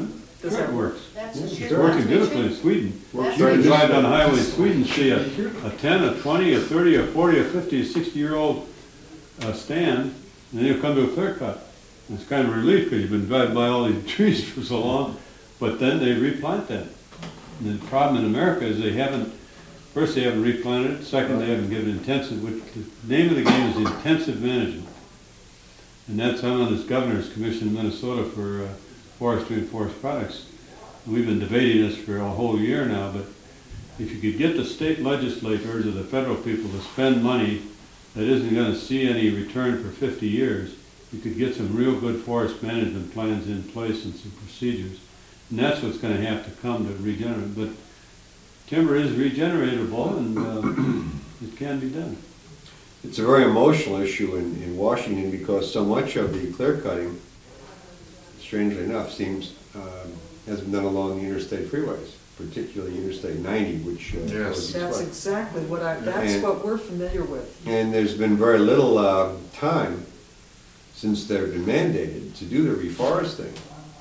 [SPEAKER 2] Does
[SPEAKER 1] Sure,
[SPEAKER 2] that
[SPEAKER 1] it
[SPEAKER 2] work?
[SPEAKER 1] works.
[SPEAKER 7] That's
[SPEAKER 6] Yeah,
[SPEAKER 7] a
[SPEAKER 6] it's
[SPEAKER 1] It's
[SPEAKER 7] good
[SPEAKER 1] working
[SPEAKER 7] one.
[SPEAKER 1] beautifully in Sweden.
[SPEAKER 7] That's
[SPEAKER 1] You can
[SPEAKER 7] a-
[SPEAKER 1] drive down the highway in Sweden, see a 10, a 20, a 30, a 40, a 50, a 60-year-old stand, and then you come to a clear cut. It's kind of a relief because you've been driving by all these trees for so long, but then they replant that. And the problem in America is they haven't, first they haven't replanted it, second they haven't given intensive, which, the name of the game is intensive management. And that's, I'm on this governor's commission in Minnesota for forestry and forest products. And we've been debating this for a whole year now, but if you could get the state legislators or the federal people to spend money that isn't gonna see any return for 50 years, you could get some real good forest management plans in place and some procedures. And that's what's gonna have to come to regenerate. But timber is regeneratable and it can be done.
[SPEAKER 6] It's a very emotional issue in Washington because so much of the clear cutting, strangely enough, seems, has been done along the interstate freeways, particularly Interstate 90, which
[SPEAKER 3] Yes.
[SPEAKER 6] goes
[SPEAKER 2] That's
[SPEAKER 6] east-west.
[SPEAKER 2] exactly what that's
[SPEAKER 6] And-
[SPEAKER 2] what we're familiar with.
[SPEAKER 6] And there's been very little time since they've been mandated to do the reforesting.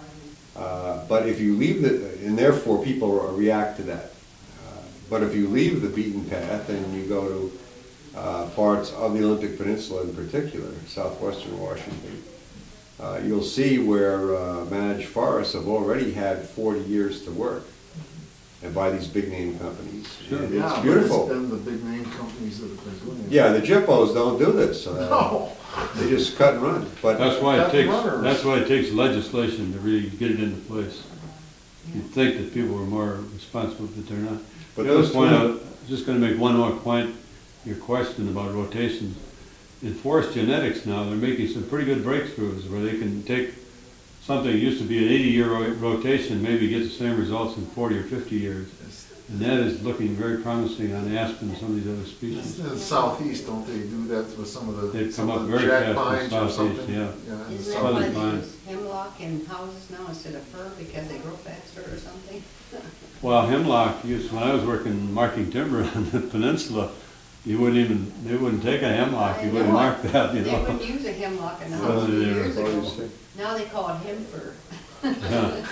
[SPEAKER 6] But if you leave and therefore people react to that. But if you leave the beaten path and you go to parts of the Olympic Peninsula in particular, southwestern Washington, you'll see where managed forests have already had 40 years to work, and by these big name companies.
[SPEAKER 1] Sure.
[SPEAKER 6] And
[SPEAKER 3] Yeah,
[SPEAKER 6] it's
[SPEAKER 3] but
[SPEAKER 6] beautiful.
[SPEAKER 3] It's been the big name companies that have been doing it.
[SPEAKER 6] Yeah, the GIPOs don't do this.
[SPEAKER 3] No.
[SPEAKER 6] They just cut and run. But
[SPEAKER 1] That's why it
[SPEAKER 3] Cut
[SPEAKER 1] takes,
[SPEAKER 3] runners.
[SPEAKER 1] that's why it takes legislation to really get it into place. You'd think that people were more responsible, but they're not.
[SPEAKER 6] But
[SPEAKER 1] The other
[SPEAKER 6] those
[SPEAKER 1] point,
[SPEAKER 6] 20
[SPEAKER 1] just gonna make one more point, your question about rotations. In forest genetics now, they're making some pretty good breakthroughs where they can take something that used to be an 80-year rotation, maybe get the same results in 40 or 50 years. And that is looking very promising on aspen and some of these other species.
[SPEAKER 3] In the southeast, don't they do that with some of the,
[SPEAKER 1] They've
[SPEAKER 3] some
[SPEAKER 1] come
[SPEAKER 3] of
[SPEAKER 1] up
[SPEAKER 3] the
[SPEAKER 1] very
[SPEAKER 3] jack
[SPEAKER 1] fast in
[SPEAKER 3] pines or
[SPEAKER 1] southeast,
[SPEAKER 3] something?
[SPEAKER 1] yeah.
[SPEAKER 3] in the
[SPEAKER 7] Isn't that
[SPEAKER 3] south-
[SPEAKER 7] why
[SPEAKER 1] Southern
[SPEAKER 7] they
[SPEAKER 1] pine.
[SPEAKER 7] use hemlock in houses now instead of fir because they grow faster or something?
[SPEAKER 1] Well, hemlock, when I was working marking timber on the peninsula, they wouldn't take a hemlock, you
[SPEAKER 7] I
[SPEAKER 1] wouldn't
[SPEAKER 7] know.
[SPEAKER 1] mark that, you
[SPEAKER 7] They
[SPEAKER 1] know.
[SPEAKER 7] wouldn't use a hemlock in the
[SPEAKER 1] Well,
[SPEAKER 7] house a few
[SPEAKER 1] they were
[SPEAKER 7] years ago.
[SPEAKER 6] always-
[SPEAKER 7] Now they call it hem fir.
[SPEAKER 1] Yeah.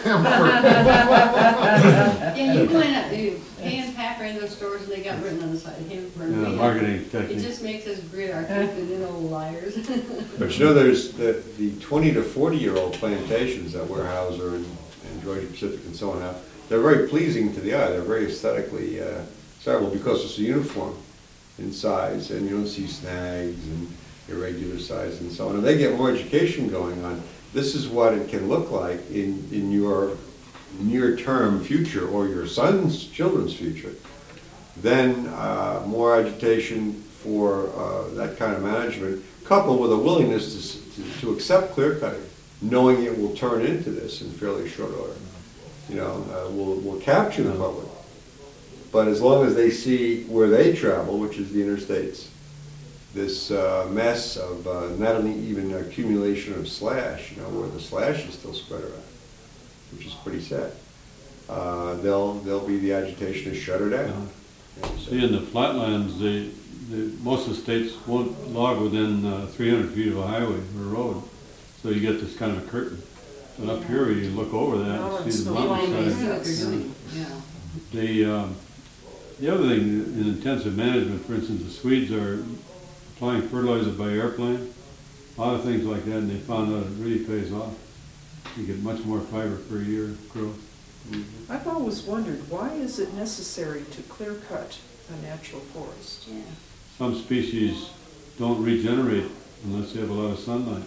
[SPEAKER 7] Yeah, you go in, you pay and packer in those stores and they got written on the side, hem fir.
[SPEAKER 1] Yeah, marketing
[SPEAKER 7] It
[SPEAKER 1] technique.
[SPEAKER 7] just makes us grit our teeth and little liars.
[SPEAKER 6] But you know, there's the 20 to 40-year-old plantations that Weyerhaeuser and Georgia Pacific and so on have. They're very pleasing to the eye. They're very aesthetically desirable because it's uniform in size and you don't see snags and irregular size and so on. And they get more education going on. This is what it can look like in your near-term future or your son's children's future. Then more agitation for that kind of management, coupled with a willingness to accept clear cutting, knowing it will turn into this in fairly short order. You know, will capture the public. But as long as they see where they travel, which is the interstates, this mess of not only even accumulation of slash, you know, where the slash is still spread around, which is pretty sad. There'll be the agitation to shut her down.
[SPEAKER 1] See, in the flatlands, most of the states won't log within 300 feet of a highway or a road, so you get this kind of a curtain. But up here, you look over that
[SPEAKER 2] Oh,
[SPEAKER 1] and
[SPEAKER 2] it's
[SPEAKER 1] see the
[SPEAKER 2] no
[SPEAKER 1] mountainside.
[SPEAKER 2] longer-
[SPEAKER 7] See what they're doing, yeah.
[SPEAKER 1] The other thing in intensive management, for instance, the Swedes are applying fertilizer by airplane, a lot of things like that, and they found out it really pays off. You get much more fiber per year growth.
[SPEAKER 2] I've always wondered, why is it necessary to clear cut a natural forest?
[SPEAKER 7] Yeah.
[SPEAKER 1] Some species don't regenerate unless they have a lot of sunlight.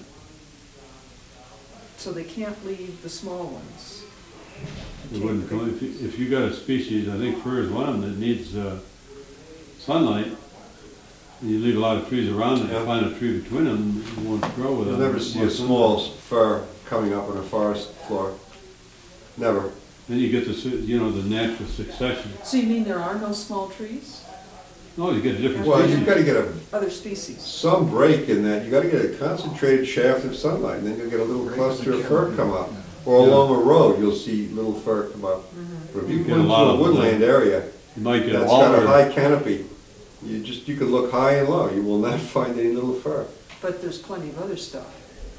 [SPEAKER 2] So they can't leave the small ones.
[SPEAKER 1] They wouldn't come, if you got a species, I think fir is one of them, that needs sunlight, and you leave a lot of trees around it,
[SPEAKER 6] Yeah.
[SPEAKER 1] plant a tree between them, it won't grow without.
[SPEAKER 6] You'll never see
[SPEAKER 1] more
[SPEAKER 6] a
[SPEAKER 1] sunlight.
[SPEAKER 6] small fir coming up on a forest floor. Never.
[SPEAKER 1] Then you get the natural succession.
[SPEAKER 2] So you mean there are no small trees?
[SPEAKER 1] No, you get a different
[SPEAKER 6] Well,
[SPEAKER 1] species.
[SPEAKER 6] you've got to get
[SPEAKER 2] Other species?
[SPEAKER 6] some break in that. You've got to get a concentrated shaft of sunlight, and then you'll get a little
[SPEAKER 3] Break
[SPEAKER 6] cluster
[SPEAKER 3] in the
[SPEAKER 6] of fir
[SPEAKER 3] canopy,
[SPEAKER 6] come up.
[SPEAKER 3] yeah.
[SPEAKER 6] Or
[SPEAKER 1] Yeah.
[SPEAKER 6] along a road, you'll see little fir come up. But if you
[SPEAKER 1] You
[SPEAKER 6] go
[SPEAKER 1] get a
[SPEAKER 6] into
[SPEAKER 1] lot
[SPEAKER 6] a
[SPEAKER 1] of them,
[SPEAKER 6] woodland area
[SPEAKER 1] You might get
[SPEAKER 6] that's got a
[SPEAKER 1] alder.
[SPEAKER 6] high canopy, you can look high and low. You will not find any little fir.
[SPEAKER 2] But there's plenty of other stuff.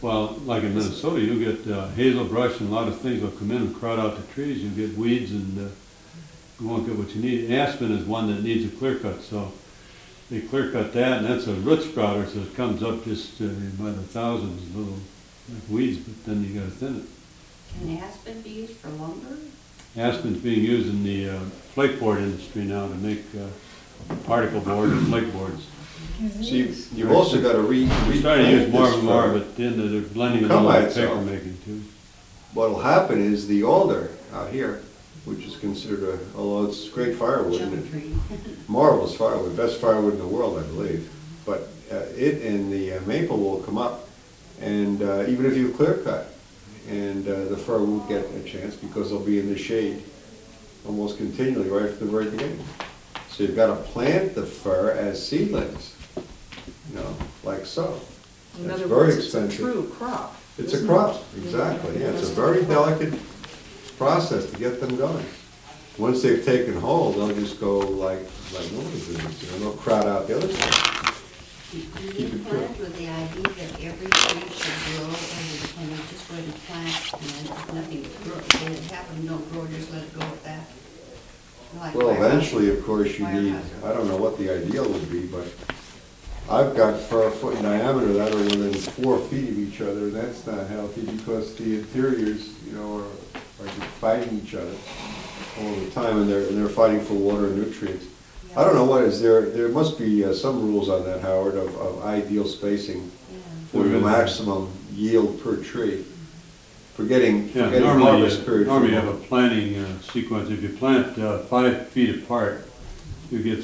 [SPEAKER 1] Well, like in Minnesota, you get hazel brush and a lot of things will come in and crowd out the trees. You get weeds and you won't get what you need. Aspen is one that needs a clear cut, so they clear cut that, and that's a root sprouter, so it comes up just by the thousands, little like weeds, but then you gotta thin it.
[SPEAKER 7] Can aspen be used for lumber?
[SPEAKER 1] Aspen's being used in the flake board industry now to make particle board and flake boards.
[SPEAKER 6] See, you've also got to
[SPEAKER 1] We're starting to use more and more,
[SPEAKER 6] but
[SPEAKER 1] but then they're blending it
[SPEAKER 6] Come
[SPEAKER 1] all
[SPEAKER 6] by
[SPEAKER 1] with paper
[SPEAKER 6] itself.
[SPEAKER 1] making too.
[SPEAKER 6] what'll happen is the alder out here, which is considered although it's great firewood, and
[SPEAKER 7] Jump tree.
[SPEAKER 6] marvelous firewood, best firewood in the world, I believe. But it and the maple will come up, and even if you clear cut, and the fir won't get a chance because they'll be in the shade almost continually right from the very beginning. So you've got to plant the fir as seedlings, you know, like so.
[SPEAKER 2] In
[SPEAKER 6] That's
[SPEAKER 2] other
[SPEAKER 6] very
[SPEAKER 2] words, it's a
[SPEAKER 6] expensive.
[SPEAKER 2] true crop.
[SPEAKER 6] It's a
[SPEAKER 2] isn't
[SPEAKER 6] crop,
[SPEAKER 2] it?
[SPEAKER 6] exactly, yeah, it's a
[SPEAKER 2] Yes.
[SPEAKER 6] very delicate process to get them going. Once they've taken hold, they'll just go like nobody's business, you know, they'll crowd out the other side.
[SPEAKER 7] Do
[SPEAKER 6] Keep
[SPEAKER 7] you
[SPEAKER 6] it
[SPEAKER 7] plant with the idea that every tree should grow, or can you just go ahead and plant and then if nothing grows, if it happen, don't grow, just let it go at that? Like
[SPEAKER 6] Well,
[SPEAKER 7] firehouse.
[SPEAKER 6] eventually, of course, you need,
[SPEAKER 7] Firehouse.
[SPEAKER 6] I don't know what the ideal would be, but I've got fir a foot in diameter that are within 4 feet of each other, and that's not healthy because the interiors, you know, are just fighting each other all the time, and they're fighting for water and nutrients. I don't know what is there must be some rules on that, Howard, of ideal spacing
[SPEAKER 7] Yeah.
[SPEAKER 6] for the maximum yield per tree. Forgetting
[SPEAKER 1] Yeah,
[SPEAKER 6] harvest period.
[SPEAKER 1] normally you have a planting sequence. If you plant 5 feet apart, you get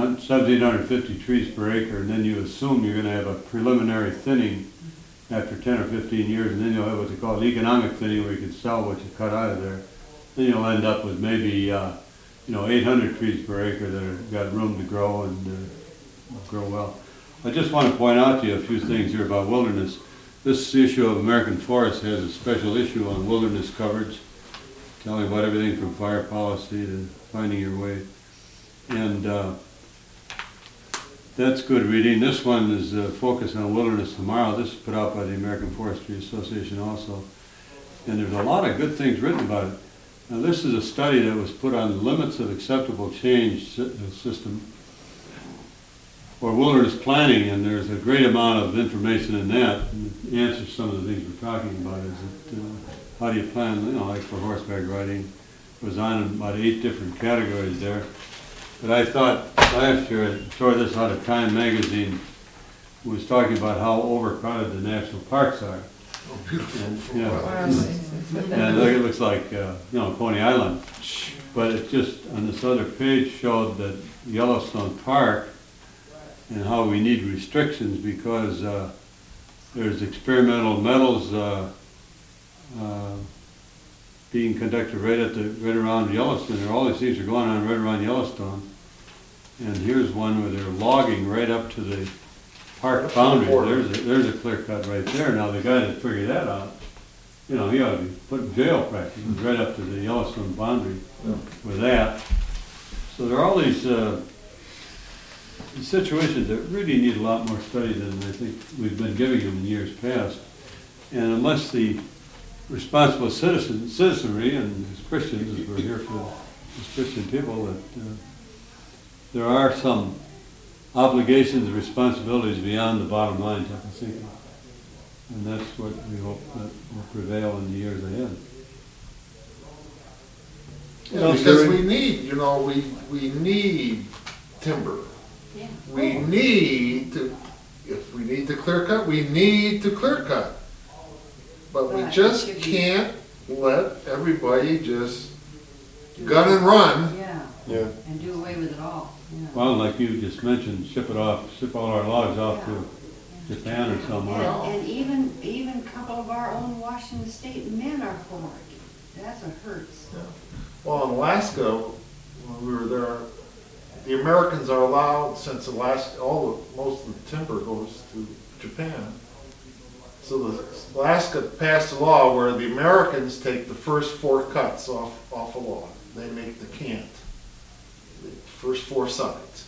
[SPEAKER 1] 1,750 trees per acre, and then you assume you're gonna have a preliminary thinning after 10 or 15 years, and then you'll have what they call economic thinning, where you can sell what you cut out of there. Then you'll end up with maybe 800 trees per acre that have got room to grow and grow well. I just want to point out to you a few things here about wilderness. This issue of American Forest has a special issue on wilderness coverage, telling about everything from fire policy to finding your way. And that's good reading. This one is focused on wilderness tomorrow. This is put out by the American Forestry Association also. And there's a lot of good things written about it. Now, this is a study that was put on the limits of acceptable change system for wilderness planning, and there's a great amount of information in that. And it answers some of the things we're talking about. Is it, how do you plan, like for horseback riding, it was on in about 8 different categories there. But I thought last year, I tore this out of Time magazine, was talking about how overcrowded the national parks are.
[SPEAKER 3] Oh, beautiful.
[SPEAKER 1] And, yeah.
[SPEAKER 4] Wow.
[SPEAKER 1] And it looks like, Coney Island. But it just, on this other page, showed that Yellowstone Park and how we need restrictions because there's experimental metals being conducted right around Yellowstone. There, all these things are going on right around Yellowstone. And here's one where they're logging right up to the park boundary. There's a clear cut right there. Now, the guy that figured that out, he ought to be put in jail practically, right up to the Yellowstone boundary with that. So there are all these situations that really need a lot more study than I think we've been giving them in years past. And unless the responsible citizenry, and as Christians, as we're here for as Christian people, that there are some obligations and responsibilities beyond the bottom line type of thinking. And that's what we hope that will prevail in the years ahead.
[SPEAKER 3] Yeah, because we need, we need timber.
[SPEAKER 7] Yeah.
[SPEAKER 3] We need to, if we need to clear cut, we need to clear cut. But we
[SPEAKER 7] But
[SPEAKER 3] just
[SPEAKER 7] it should be-
[SPEAKER 3] can't let everybody just gun and run.
[SPEAKER 7] Yeah,
[SPEAKER 6] Yeah.
[SPEAKER 7] and do away with it all, yeah.
[SPEAKER 1] Well, like you just mentioned, ship all our logs off to Japan or somewhere.
[SPEAKER 7] And even a couple of our own Washington State men are for it. That's what hurts.
[SPEAKER 3] Well, in Alaska, when we were there, the Americans are allowed, since most of the timber goes to Japan. So Alaska passed a law where the Americans take the first 4 cuts off a log. They make the cant, the first 4 sides.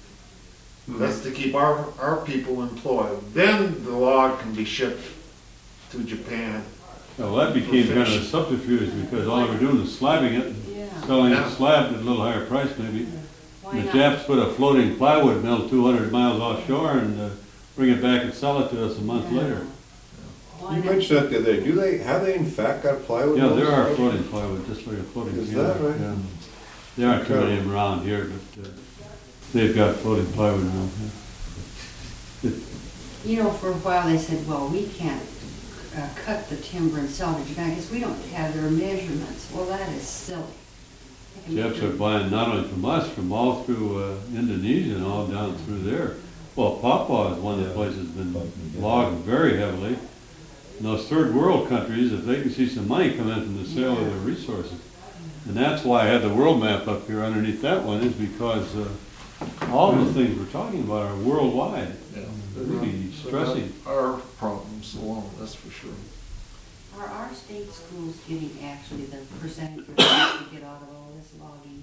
[SPEAKER 3] That's to keep our people employed. Then the log can be shipped to Japan.
[SPEAKER 1] Well, that became kind of a subterfuge because all they were doing is slabbing it,
[SPEAKER 7] Yeah.
[SPEAKER 1] selling it
[SPEAKER 3] Yeah.
[SPEAKER 1] slabbed at a little higher price maybe.
[SPEAKER 7] Why
[SPEAKER 1] The
[SPEAKER 7] not?
[SPEAKER 1] Japs put a floating plywood mill 200 miles offshore and bring it back and sell it to us a month
[SPEAKER 7] Yeah.
[SPEAKER 1] later.
[SPEAKER 7] Why
[SPEAKER 6] You
[SPEAKER 7] not?
[SPEAKER 6] mentioned that the other day. Have they in fact got plywood?
[SPEAKER 1] Yeah,
[SPEAKER 6] mills?
[SPEAKER 1] there are floating plywood, just like a floating.
[SPEAKER 6] Is
[SPEAKER 1] piano,
[SPEAKER 6] that right?
[SPEAKER 1] yeah. There aren't too many of them around here, but they've got floating plywood mills. Yeah.
[SPEAKER 7] You know, for a while they said, well, we can't cut the timber and sell it to Japan because we don't have their measurements. Well, that is silly. They can
[SPEAKER 1] Japs
[SPEAKER 7] make
[SPEAKER 1] are buying not only from us, from all through Indonesia and all down through there. Well, Papua is one of the places that's been logged very heavily. And those third world countries, if they can see some money come in from the sale of their resources. And that's why I had the world map up here underneath that one, is because all the things we're talking about are worldwide.
[SPEAKER 3] Yeah.
[SPEAKER 1] Really
[SPEAKER 3] They're
[SPEAKER 1] stressing.
[SPEAKER 3] not our problems alone, that's for sure.
[SPEAKER 7] Are our state schools getting actually the percentage that we get out of all this logging?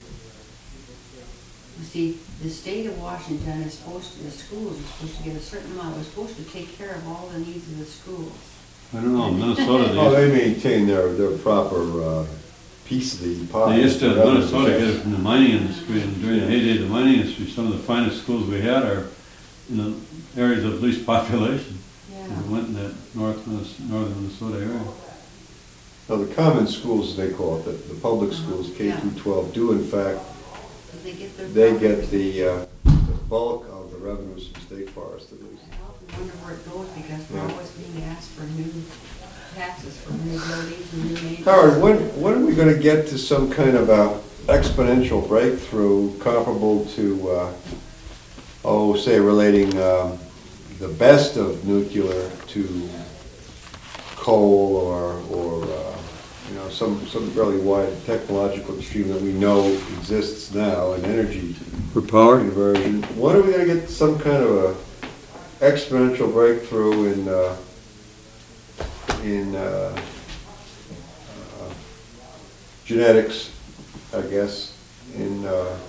[SPEAKER 7] You see, the state of Washington is supposed to, the schools are supposed to get a certain amount, we're supposed to take care of all the needs of the schools.
[SPEAKER 1] I don't know, Minnesota,
[SPEAKER 6] Oh,
[SPEAKER 1] they
[SPEAKER 6] they maintain their proper piece of the pie.
[SPEAKER 1] used to,
[SPEAKER 6] Revenue.
[SPEAKER 1] Minnesota get it from the mining industry, and during the heyday of the mining industry, some of the finest schools we had are in the areas of least population.
[SPEAKER 7] Yeah.
[SPEAKER 1] We went in that northern Minnesota area.
[SPEAKER 6] Now, the common schools, they call it, the public schools, K
[SPEAKER 7] Yeah.
[SPEAKER 6] through 12, do in fact,
[SPEAKER 7] Did they get their?
[SPEAKER 6] they get the bulk of the revenues from state forest at least.
[SPEAKER 7] I wonder where it goes because we're
[SPEAKER 6] Yeah.
[SPEAKER 7] always being asked for new taxes for new buildings and new maintenance.
[SPEAKER 6] Howard, when are we gonna get to some kind of a exponential breakthrough comparable to, say relating the best of nuclear to coal or some fairly wide technological extreme that we know exists now in energy
[SPEAKER 1] For power?
[SPEAKER 6] conversion? When are we gonna get some kind of a exponential breakthrough in genetics, I guess, in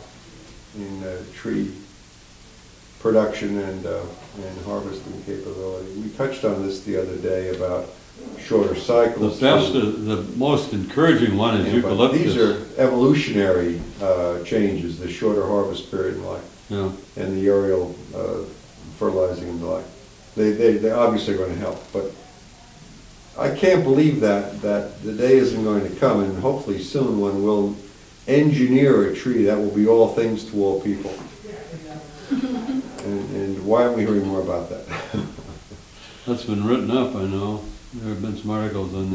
[SPEAKER 6] tree production and harvesting capability? We touched on this the other day about shorter
[SPEAKER 1] The
[SPEAKER 6] cycles.
[SPEAKER 1] best, the most encouraging one is
[SPEAKER 6] Yeah, but these
[SPEAKER 1] eucalyptus.
[SPEAKER 6] are evolutionary changes, the shorter harvest period and like,
[SPEAKER 1] Yeah.
[SPEAKER 6] and the aerial fertilizing and the like. They obviously are going to help, but I can't believe that the day isn't going to come, and hopefully soon when we'll engineer a tree that will be all things to all people. And why aren't we hearing more about that?
[SPEAKER 1] That's been written up, I know. There have been some articles on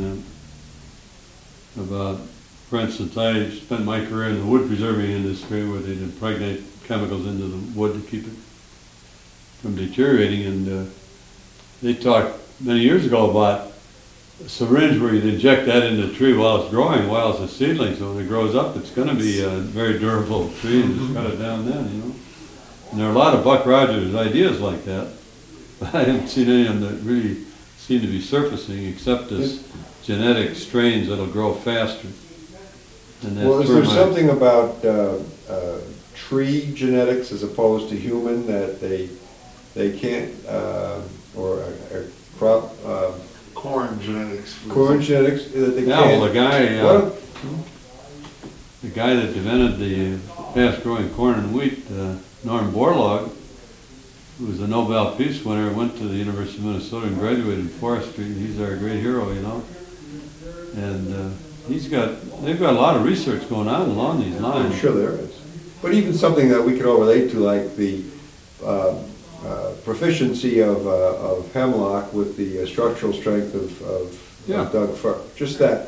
[SPEAKER 1] that. About, for instance, I spent my career in the wood preserving industry where they'd impregnate chemicals into the wood to keep it from deteriorating. And they talked many years ago about a syringe where you'd inject that into the tree while it's growing, while it's a seedling. So when it grows up, it's going to be a very durable tree, and just cut it down then, you know. And there are a lot of Buck Rogers ideas like that, but I haven't seen any of them that really seem to be surfacing, except as genetic strains that'll grow faster. And that
[SPEAKER 6] Well, is there
[SPEAKER 1] termite-
[SPEAKER 6] something about tree genetics as opposed to human that they can't, or crop,
[SPEAKER 3] Corn genetics.
[SPEAKER 6] corn genetics that they
[SPEAKER 1] Yeah, well,
[SPEAKER 6] can't?
[SPEAKER 1] the guy,
[SPEAKER 6] What-
[SPEAKER 1] the guy that invented the fast-growing corn and wheat, Norm Borlaug, who was a Nobel Peace winner, went to the University of Minnesota and graduated in forestry. He's our great hero, you know. And they've got a lot of research going on along these
[SPEAKER 6] I'm
[SPEAKER 1] lines.
[SPEAKER 6] sure there is. But even something that we could all relate to, like the proficiency of hemlock with the structural strength of
[SPEAKER 1] Yeah.
[SPEAKER 6] Doug fir. Just that.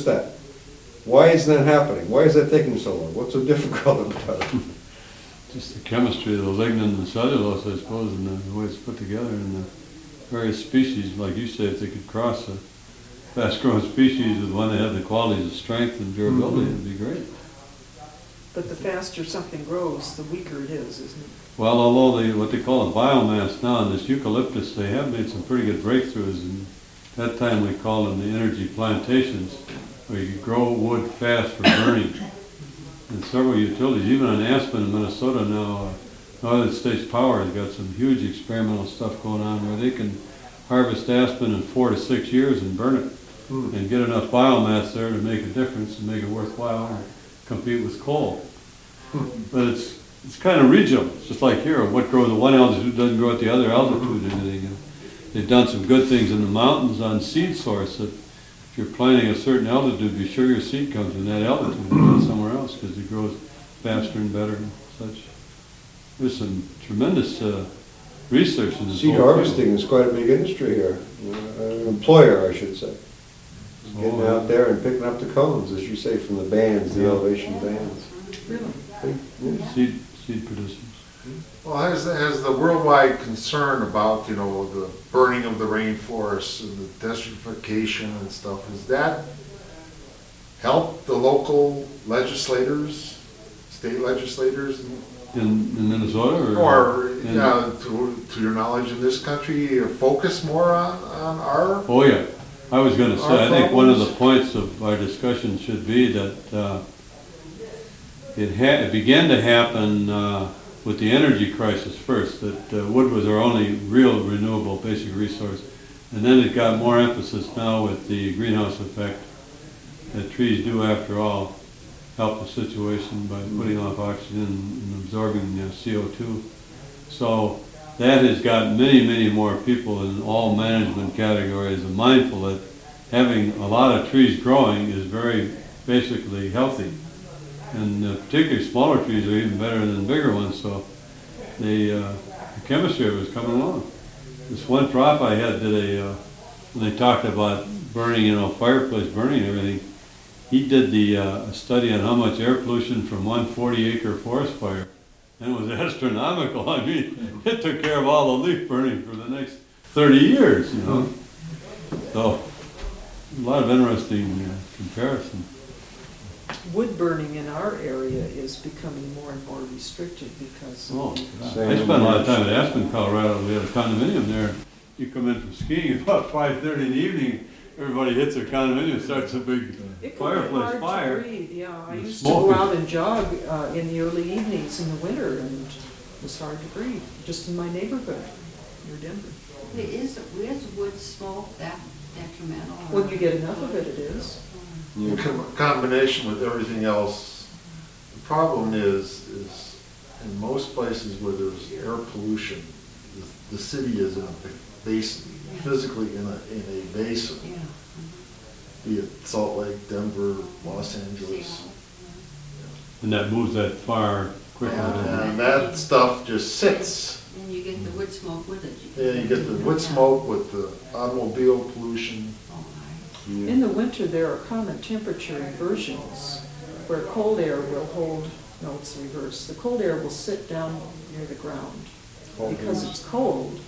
[SPEAKER 6] Why isn't that happening? Why is that taking so long? What's so difficult about it?
[SPEAKER 1] Just the chemistry of the lignin and the cellulose, I suppose, and the way it's put together, and the various species, like you say, if they could cross a fast-growing species with one that had the qualities of strength and durability, it'd be great.
[SPEAKER 2] But the faster something grows, the weaker it is, isn't it?
[SPEAKER 1] Well, although what they call a biomass now, in this eucalyptus, they have made some pretty good breakthroughs, and that time we called them the energy plantations, where you grow wood fast for burning. And several utilities, even in Aspen in Minnesota now, Northern States Power has got some huge experimental stuff going on where they can harvest aspen in 4 to 6 years and burn it.
[SPEAKER 6] Hmm.
[SPEAKER 1] And get enough biomass there to make a difference and make it worthwhile and compete with coal. But it's kind of regional. It's just like here, what grows at one altitude doesn't grow at the other altitude and everything. And they've done some good things in the mountains on seed source, that if you're planting a certain altitude, be sure your seed comes in that altitude and not somewhere else, because it grows faster and better and such. There's some tremendous research in this
[SPEAKER 6] Seed
[SPEAKER 1] whole
[SPEAKER 6] harvesting
[SPEAKER 1] field.
[SPEAKER 6] is quite a big industry here, an employer, I should say. Getting
[SPEAKER 1] Oh,
[SPEAKER 6] out there and picking up the cones, as you say, from the bands, the elevation bands.
[SPEAKER 2] Really?
[SPEAKER 6] Yeah.
[SPEAKER 1] Seed producers.
[SPEAKER 3] Well, has the worldwide concern about, the burning of the rainforests and the desertification and stuff, has that helped the local legislators, state legislators,
[SPEAKER 1] In Minnesota
[SPEAKER 3] or,
[SPEAKER 1] in-
[SPEAKER 3] to your knowledge in this country, focus more on our?
[SPEAKER 1] Oh, yeah. I was gonna say, I think one of the
[SPEAKER 3] problems?
[SPEAKER 1] points of our discussion should be that it began to happen with the energy crisis first, that wood was our only real renewable basic resource. And then it got more emphasis now with the greenhouse effect, that trees do, after all, help the situation by putting off oxygen and absorbing CO2. So that has got many, many more people in all management categories mindful that having a lot of trees growing is very basically healthy. And particularly smaller trees are even better than bigger ones, so the chemistry was coming along. This one prof I had when they talked about burning, fireplace burning and everything, he did a study on how much air pollution from one 40-acre forest fire. And it was astronomical. I mean, it took care of all the leaf burning for the next 30 years, So, a lot of interesting comparison.
[SPEAKER 2] Wood burning in our area is becoming more and more restricted because
[SPEAKER 1] Oh,
[SPEAKER 2] of
[SPEAKER 1] God.
[SPEAKER 6] Same
[SPEAKER 1] I spent a lot of
[SPEAKER 6] in
[SPEAKER 1] time at Aspen, Colorado. We had a condominium there. You come in from skiing about 5:30 in the evening, everybody hits their condominium, starts a big
[SPEAKER 2] it can be
[SPEAKER 1] fireplace
[SPEAKER 2] hard
[SPEAKER 1] fire.
[SPEAKER 2] to breathe, yeah. I
[SPEAKER 1] The
[SPEAKER 2] used to
[SPEAKER 1] smoke
[SPEAKER 2] go
[SPEAKER 1] is-
[SPEAKER 2] out and jog in the early evenings in the winter and it was hard to breathe, just in my neighborhood near Denver.
[SPEAKER 7] Is wood smoke that detrimental? or-
[SPEAKER 2] When you get enough of it, it is.
[SPEAKER 3] In combination with everything else, the problem is in most places where there's air pollution, the city is in a basin, physically in a basin,
[SPEAKER 7] Yeah.
[SPEAKER 3] be it Salt Lake, Denver, Los Angeles.
[SPEAKER 7] Seattle.
[SPEAKER 1] And that moves that far quicker.
[SPEAKER 3] And that stuff just sits.
[SPEAKER 7] And you get the wood smoke with it.
[SPEAKER 3] And you get the wood smoke with the automobile pollution.
[SPEAKER 7] Oh,
[SPEAKER 2] In the winter, there are common temperature inversions where cold air will hold, no, it's the reverse. The cold air will sit down near the ground. Because it's cold,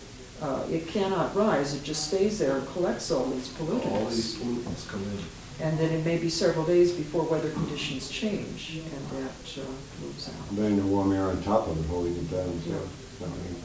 [SPEAKER 2] it cannot rise, it just stays there and collects all these
[SPEAKER 3] All these
[SPEAKER 2] pollutants.
[SPEAKER 3] pollutants come in.
[SPEAKER 2] And then it may be several days before weather conditions change, and that moves out.
[SPEAKER 6] Then the warm air on top of it, holding it down. So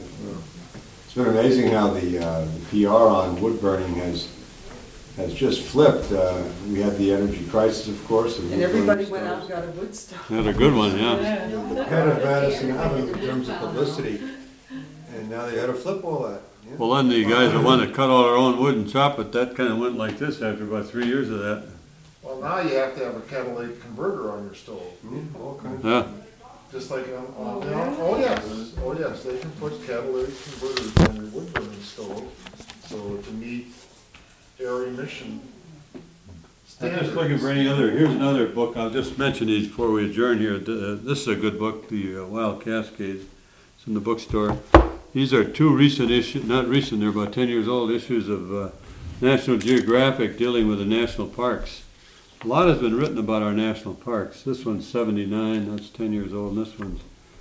[SPEAKER 6] it's been amazing how the PR on wood burning has just flipped. We had the energy crisis, of course.
[SPEAKER 2] And everybody went out and got a wood stove.
[SPEAKER 1] Had a good one, yeah.
[SPEAKER 6] Kind of Madison Avenue in terms of publicity, and now they had to flip all that. Yeah.
[SPEAKER 1] Well, then the guys that want to cut all their own wood and chop it, that kind of went like this after about 3 years of that.
[SPEAKER 3] Well, now you have to have a catalytic converter on your stove.
[SPEAKER 6] Yeah, all kinds.
[SPEAKER 1] Yeah.
[SPEAKER 3] Just like
[SPEAKER 2] Oh,
[SPEAKER 3] oh yes, they can put catalytic converters on your wood burning stove, so to meet air emission
[SPEAKER 1] I'm
[SPEAKER 3] standards.
[SPEAKER 1] just looking for any other, here's another book, I'll just mention these before we adjourn here. This is a good book, The Wild Cascades. It's in the bookstore. These are two recent issues, not recent, they're about 10 years old, issues of National Geographic dealing with the national parks. A lot has been written about our national parks. This one's 79, that's 10 years old, and this one's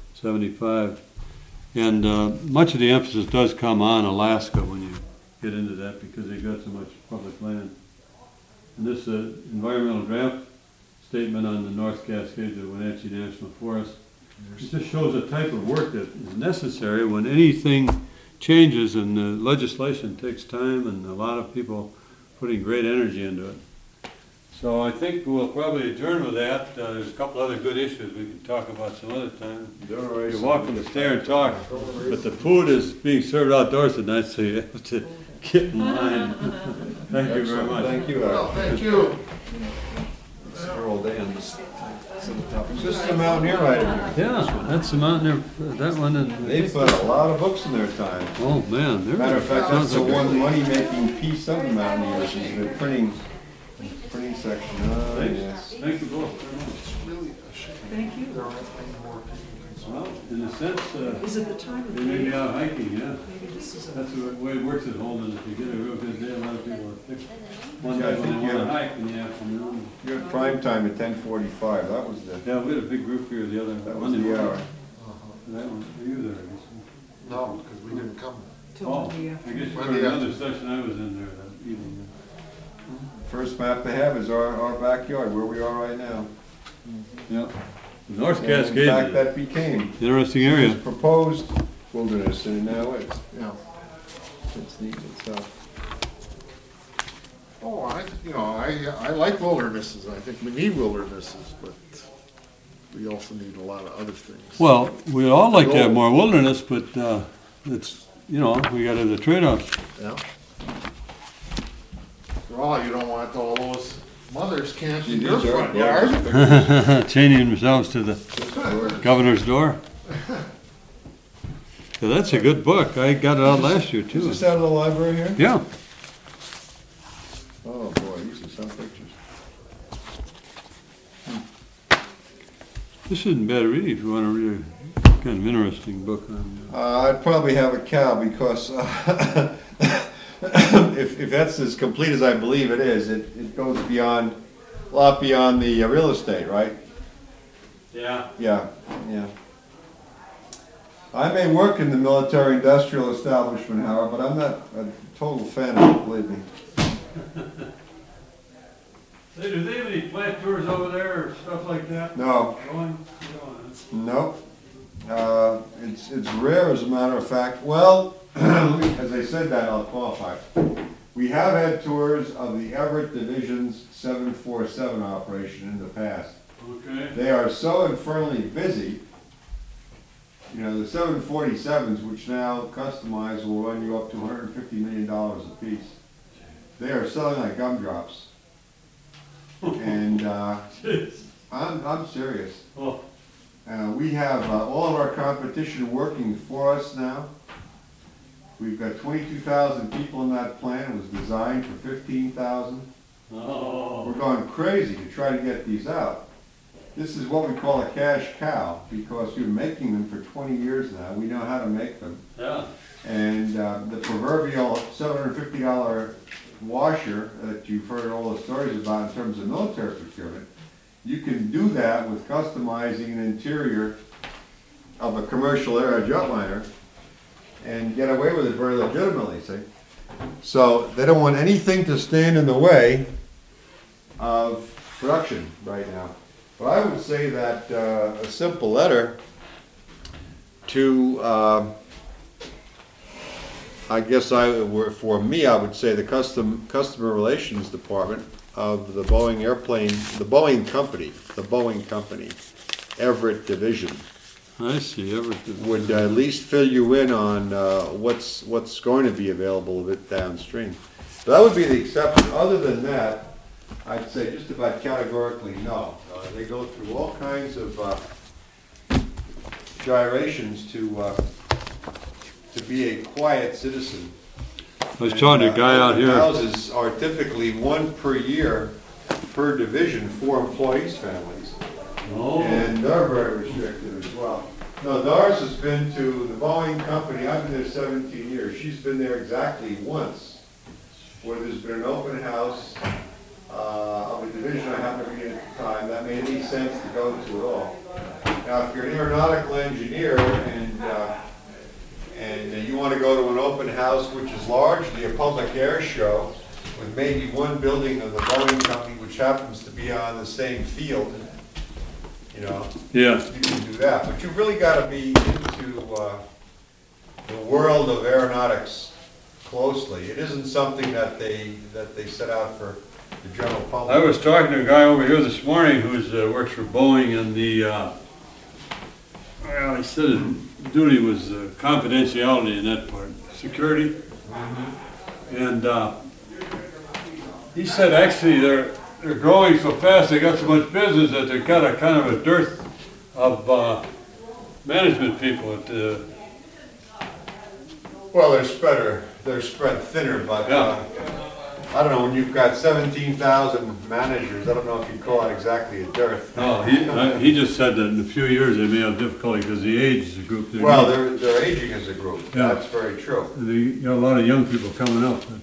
[SPEAKER 1] 75. And much of the emphasis does come on Alaska when you get into that because they've got so much public land. And this environmental draft statement on the North Cascades of Wenatchee National Forest, it just shows the type of work that is necessary when anything changes, and the legislation takes time and a lot of people putting great energy into it. So I think we'll probably adjourn with that. There's a couple other good issues we can talk about some other time. You're welcome to stay and talk, but the food is being served outdoors tonight, so you have to get in line. Thank you very much.
[SPEAKER 6] Thank you.
[SPEAKER 3] Well, thank you.
[SPEAKER 6] Here all day on this. This is the Mountaineer item here.
[SPEAKER 1] Yeah, that's the Mountaineer, that one, and,
[SPEAKER 6] They put a lot of books in their time.
[SPEAKER 1] oh, man. there-
[SPEAKER 6] Matter of fact, that's
[SPEAKER 1] sounds
[SPEAKER 6] the
[SPEAKER 1] like a-
[SPEAKER 6] one money-making piece of the Mountaineers, is the printing section. Oh,
[SPEAKER 1] Thanks.
[SPEAKER 6] yes.
[SPEAKER 1] Thank you both very much.
[SPEAKER 3] It's really a shame.
[SPEAKER 2] Thank you.
[SPEAKER 3] There aren't any more people.
[SPEAKER 1] Well, in a sense,
[SPEAKER 2] Is it the time of
[SPEAKER 1] they may be
[SPEAKER 2] day?
[SPEAKER 1] out hiking, yeah.
[SPEAKER 2] Maybe this is a.
[SPEAKER 1] That's the way it works at home, and if you get a real good day, a lot of people will pick one
[SPEAKER 6] Yeah, I
[SPEAKER 1] day when
[SPEAKER 6] think
[SPEAKER 1] they want
[SPEAKER 6] you-
[SPEAKER 1] to hike in the afternoon.
[SPEAKER 6] You had prime time at 10:45, that was the,
[SPEAKER 1] Yeah, we had a big group here the other,
[SPEAKER 6] that was
[SPEAKER 1] Monday
[SPEAKER 6] the
[SPEAKER 1] morning.
[SPEAKER 6] hour.
[SPEAKER 1] That one, were you there, I guess?
[SPEAKER 3] No, because we didn't come.
[SPEAKER 2] Till
[SPEAKER 1] Oh,
[SPEAKER 2] the
[SPEAKER 1] I guess
[SPEAKER 2] afternoon.
[SPEAKER 1] you
[SPEAKER 3] When
[SPEAKER 1] were
[SPEAKER 3] the
[SPEAKER 1] another session, I was in there that evening.
[SPEAKER 6] First map they have is our backyard, where we are right now.
[SPEAKER 1] Yeah. North
[SPEAKER 6] And in fact,
[SPEAKER 1] Cascades,
[SPEAKER 6] that became
[SPEAKER 1] interesting
[SPEAKER 6] this
[SPEAKER 1] area.
[SPEAKER 6] proposed wilderness, and now
[SPEAKER 3] Yeah.
[SPEAKER 6] it's neat itself.
[SPEAKER 3] Oh, I like wildernesses. I think we need wildernesses, but we also need a lot of other things.
[SPEAKER 1] Well, we'd all like to have more wilderness, but, it's, you know, we gotta have the trade-offs.
[SPEAKER 3] Yeah. Well, you don't want all those mothers camping in your
[SPEAKER 6] These are-
[SPEAKER 3] front
[SPEAKER 6] yeah.
[SPEAKER 3] yard.
[SPEAKER 1] Chaining themselves to the governor's door. So that's a good book. I got it out last year,
[SPEAKER 6] Is
[SPEAKER 1] too.
[SPEAKER 6] this out of the library here?
[SPEAKER 1] Yeah.
[SPEAKER 6] Oh, boy, these are some pictures.
[SPEAKER 1] This isn't bad reading if you want to read a kind of interesting book on,
[SPEAKER 6] I'd probably have a cow, because if that's as complete as I believe it is, it goes beyond, a lot beyond the real estate, right?
[SPEAKER 1] Yeah.
[SPEAKER 6] Yeah, yeah. I may work in the military-industrial establishment, Howard, but I'm not a total fan of it, believe me.
[SPEAKER 1] Hey, do they have any plant tours over there or stuff like that?
[SPEAKER 6] No,
[SPEAKER 1] Going?
[SPEAKER 6] no. It's rare, as a matter of fact. Well, as I said that, I'll qualify. We have had tours of the Everett Division's 747 operation in the past.
[SPEAKER 1] Okay.
[SPEAKER 6] They are so infernally busy. You know, the 747s, which now customized, will run you up to $150 million a piece. They are selling like gumdrops. And I'm serious.
[SPEAKER 1] Oh,
[SPEAKER 6] We have all of our competition working for us now. We've got 22,000 people in that plant. It was designed for 15,000. We're
[SPEAKER 1] oh,
[SPEAKER 6] going crazy to try to get these out. This is what we call a cash cow, because we're making them for 20 years now. We know how to make them.
[SPEAKER 1] yeah.
[SPEAKER 6] And the proverbial $750 washer that you've heard all the stories about in terms of military procurement, you can do that with customizing an interior of a commercial air jetliner and get away with it very legitimately, see? So they don't want anything to stand in the way of production right now. But I would say that a simple letter to, I guess for me, I would say the customer relations department of the the Boeing company, Everett Division,
[SPEAKER 1] I see, everything.
[SPEAKER 6] would at least fill you in on what's going to be available a bit downstream. So that would be the exception. Other than that, I'd say just about categorically no. They go through all kinds of gyrations to be a quiet citizen.
[SPEAKER 1] I was talking to a guy out
[SPEAKER 6] Open
[SPEAKER 1] here.
[SPEAKER 6] houses are typically one per year per division for employees' families.
[SPEAKER 1] Oh,
[SPEAKER 6] And they're very restricted as well. No, Doris has been to the Boeing company, I've been there 17 years. She's been there exactly once, where there's been an open house of a division I happened to be in at the time, that made any sense to go to at all. Now, if you're an aeronautical engineer and you want to go to an open house, which is largely a public air show, with maybe one building of the Boeing company, which happens to be on the same field, you know,
[SPEAKER 1] yeah.
[SPEAKER 6] you can do that. But you've really got to be into the world of aeronautics closely. It isn't something that they set out for the general public.
[SPEAKER 1] I was talking to a guy over here this morning who's works for Boeing, and well, he said his duty was confidentiality in that part, security. And he said actually they're growing so fast, they got so much business that they've got a kind of a dearth of management people at the,
[SPEAKER 6] Well, they're spread thinner, but,
[SPEAKER 1] Yeah.
[SPEAKER 6] I don't know, when you've got 17,000 managers, I don't know if you'd call it exactly a dearth.
[SPEAKER 1] no, he just said that in a few years they may have difficulty because the age of the group.
[SPEAKER 6] Well, they're aging as a group,
[SPEAKER 1] Yeah.
[SPEAKER 6] that's very true.
[SPEAKER 1] You got a lot of young people coming up.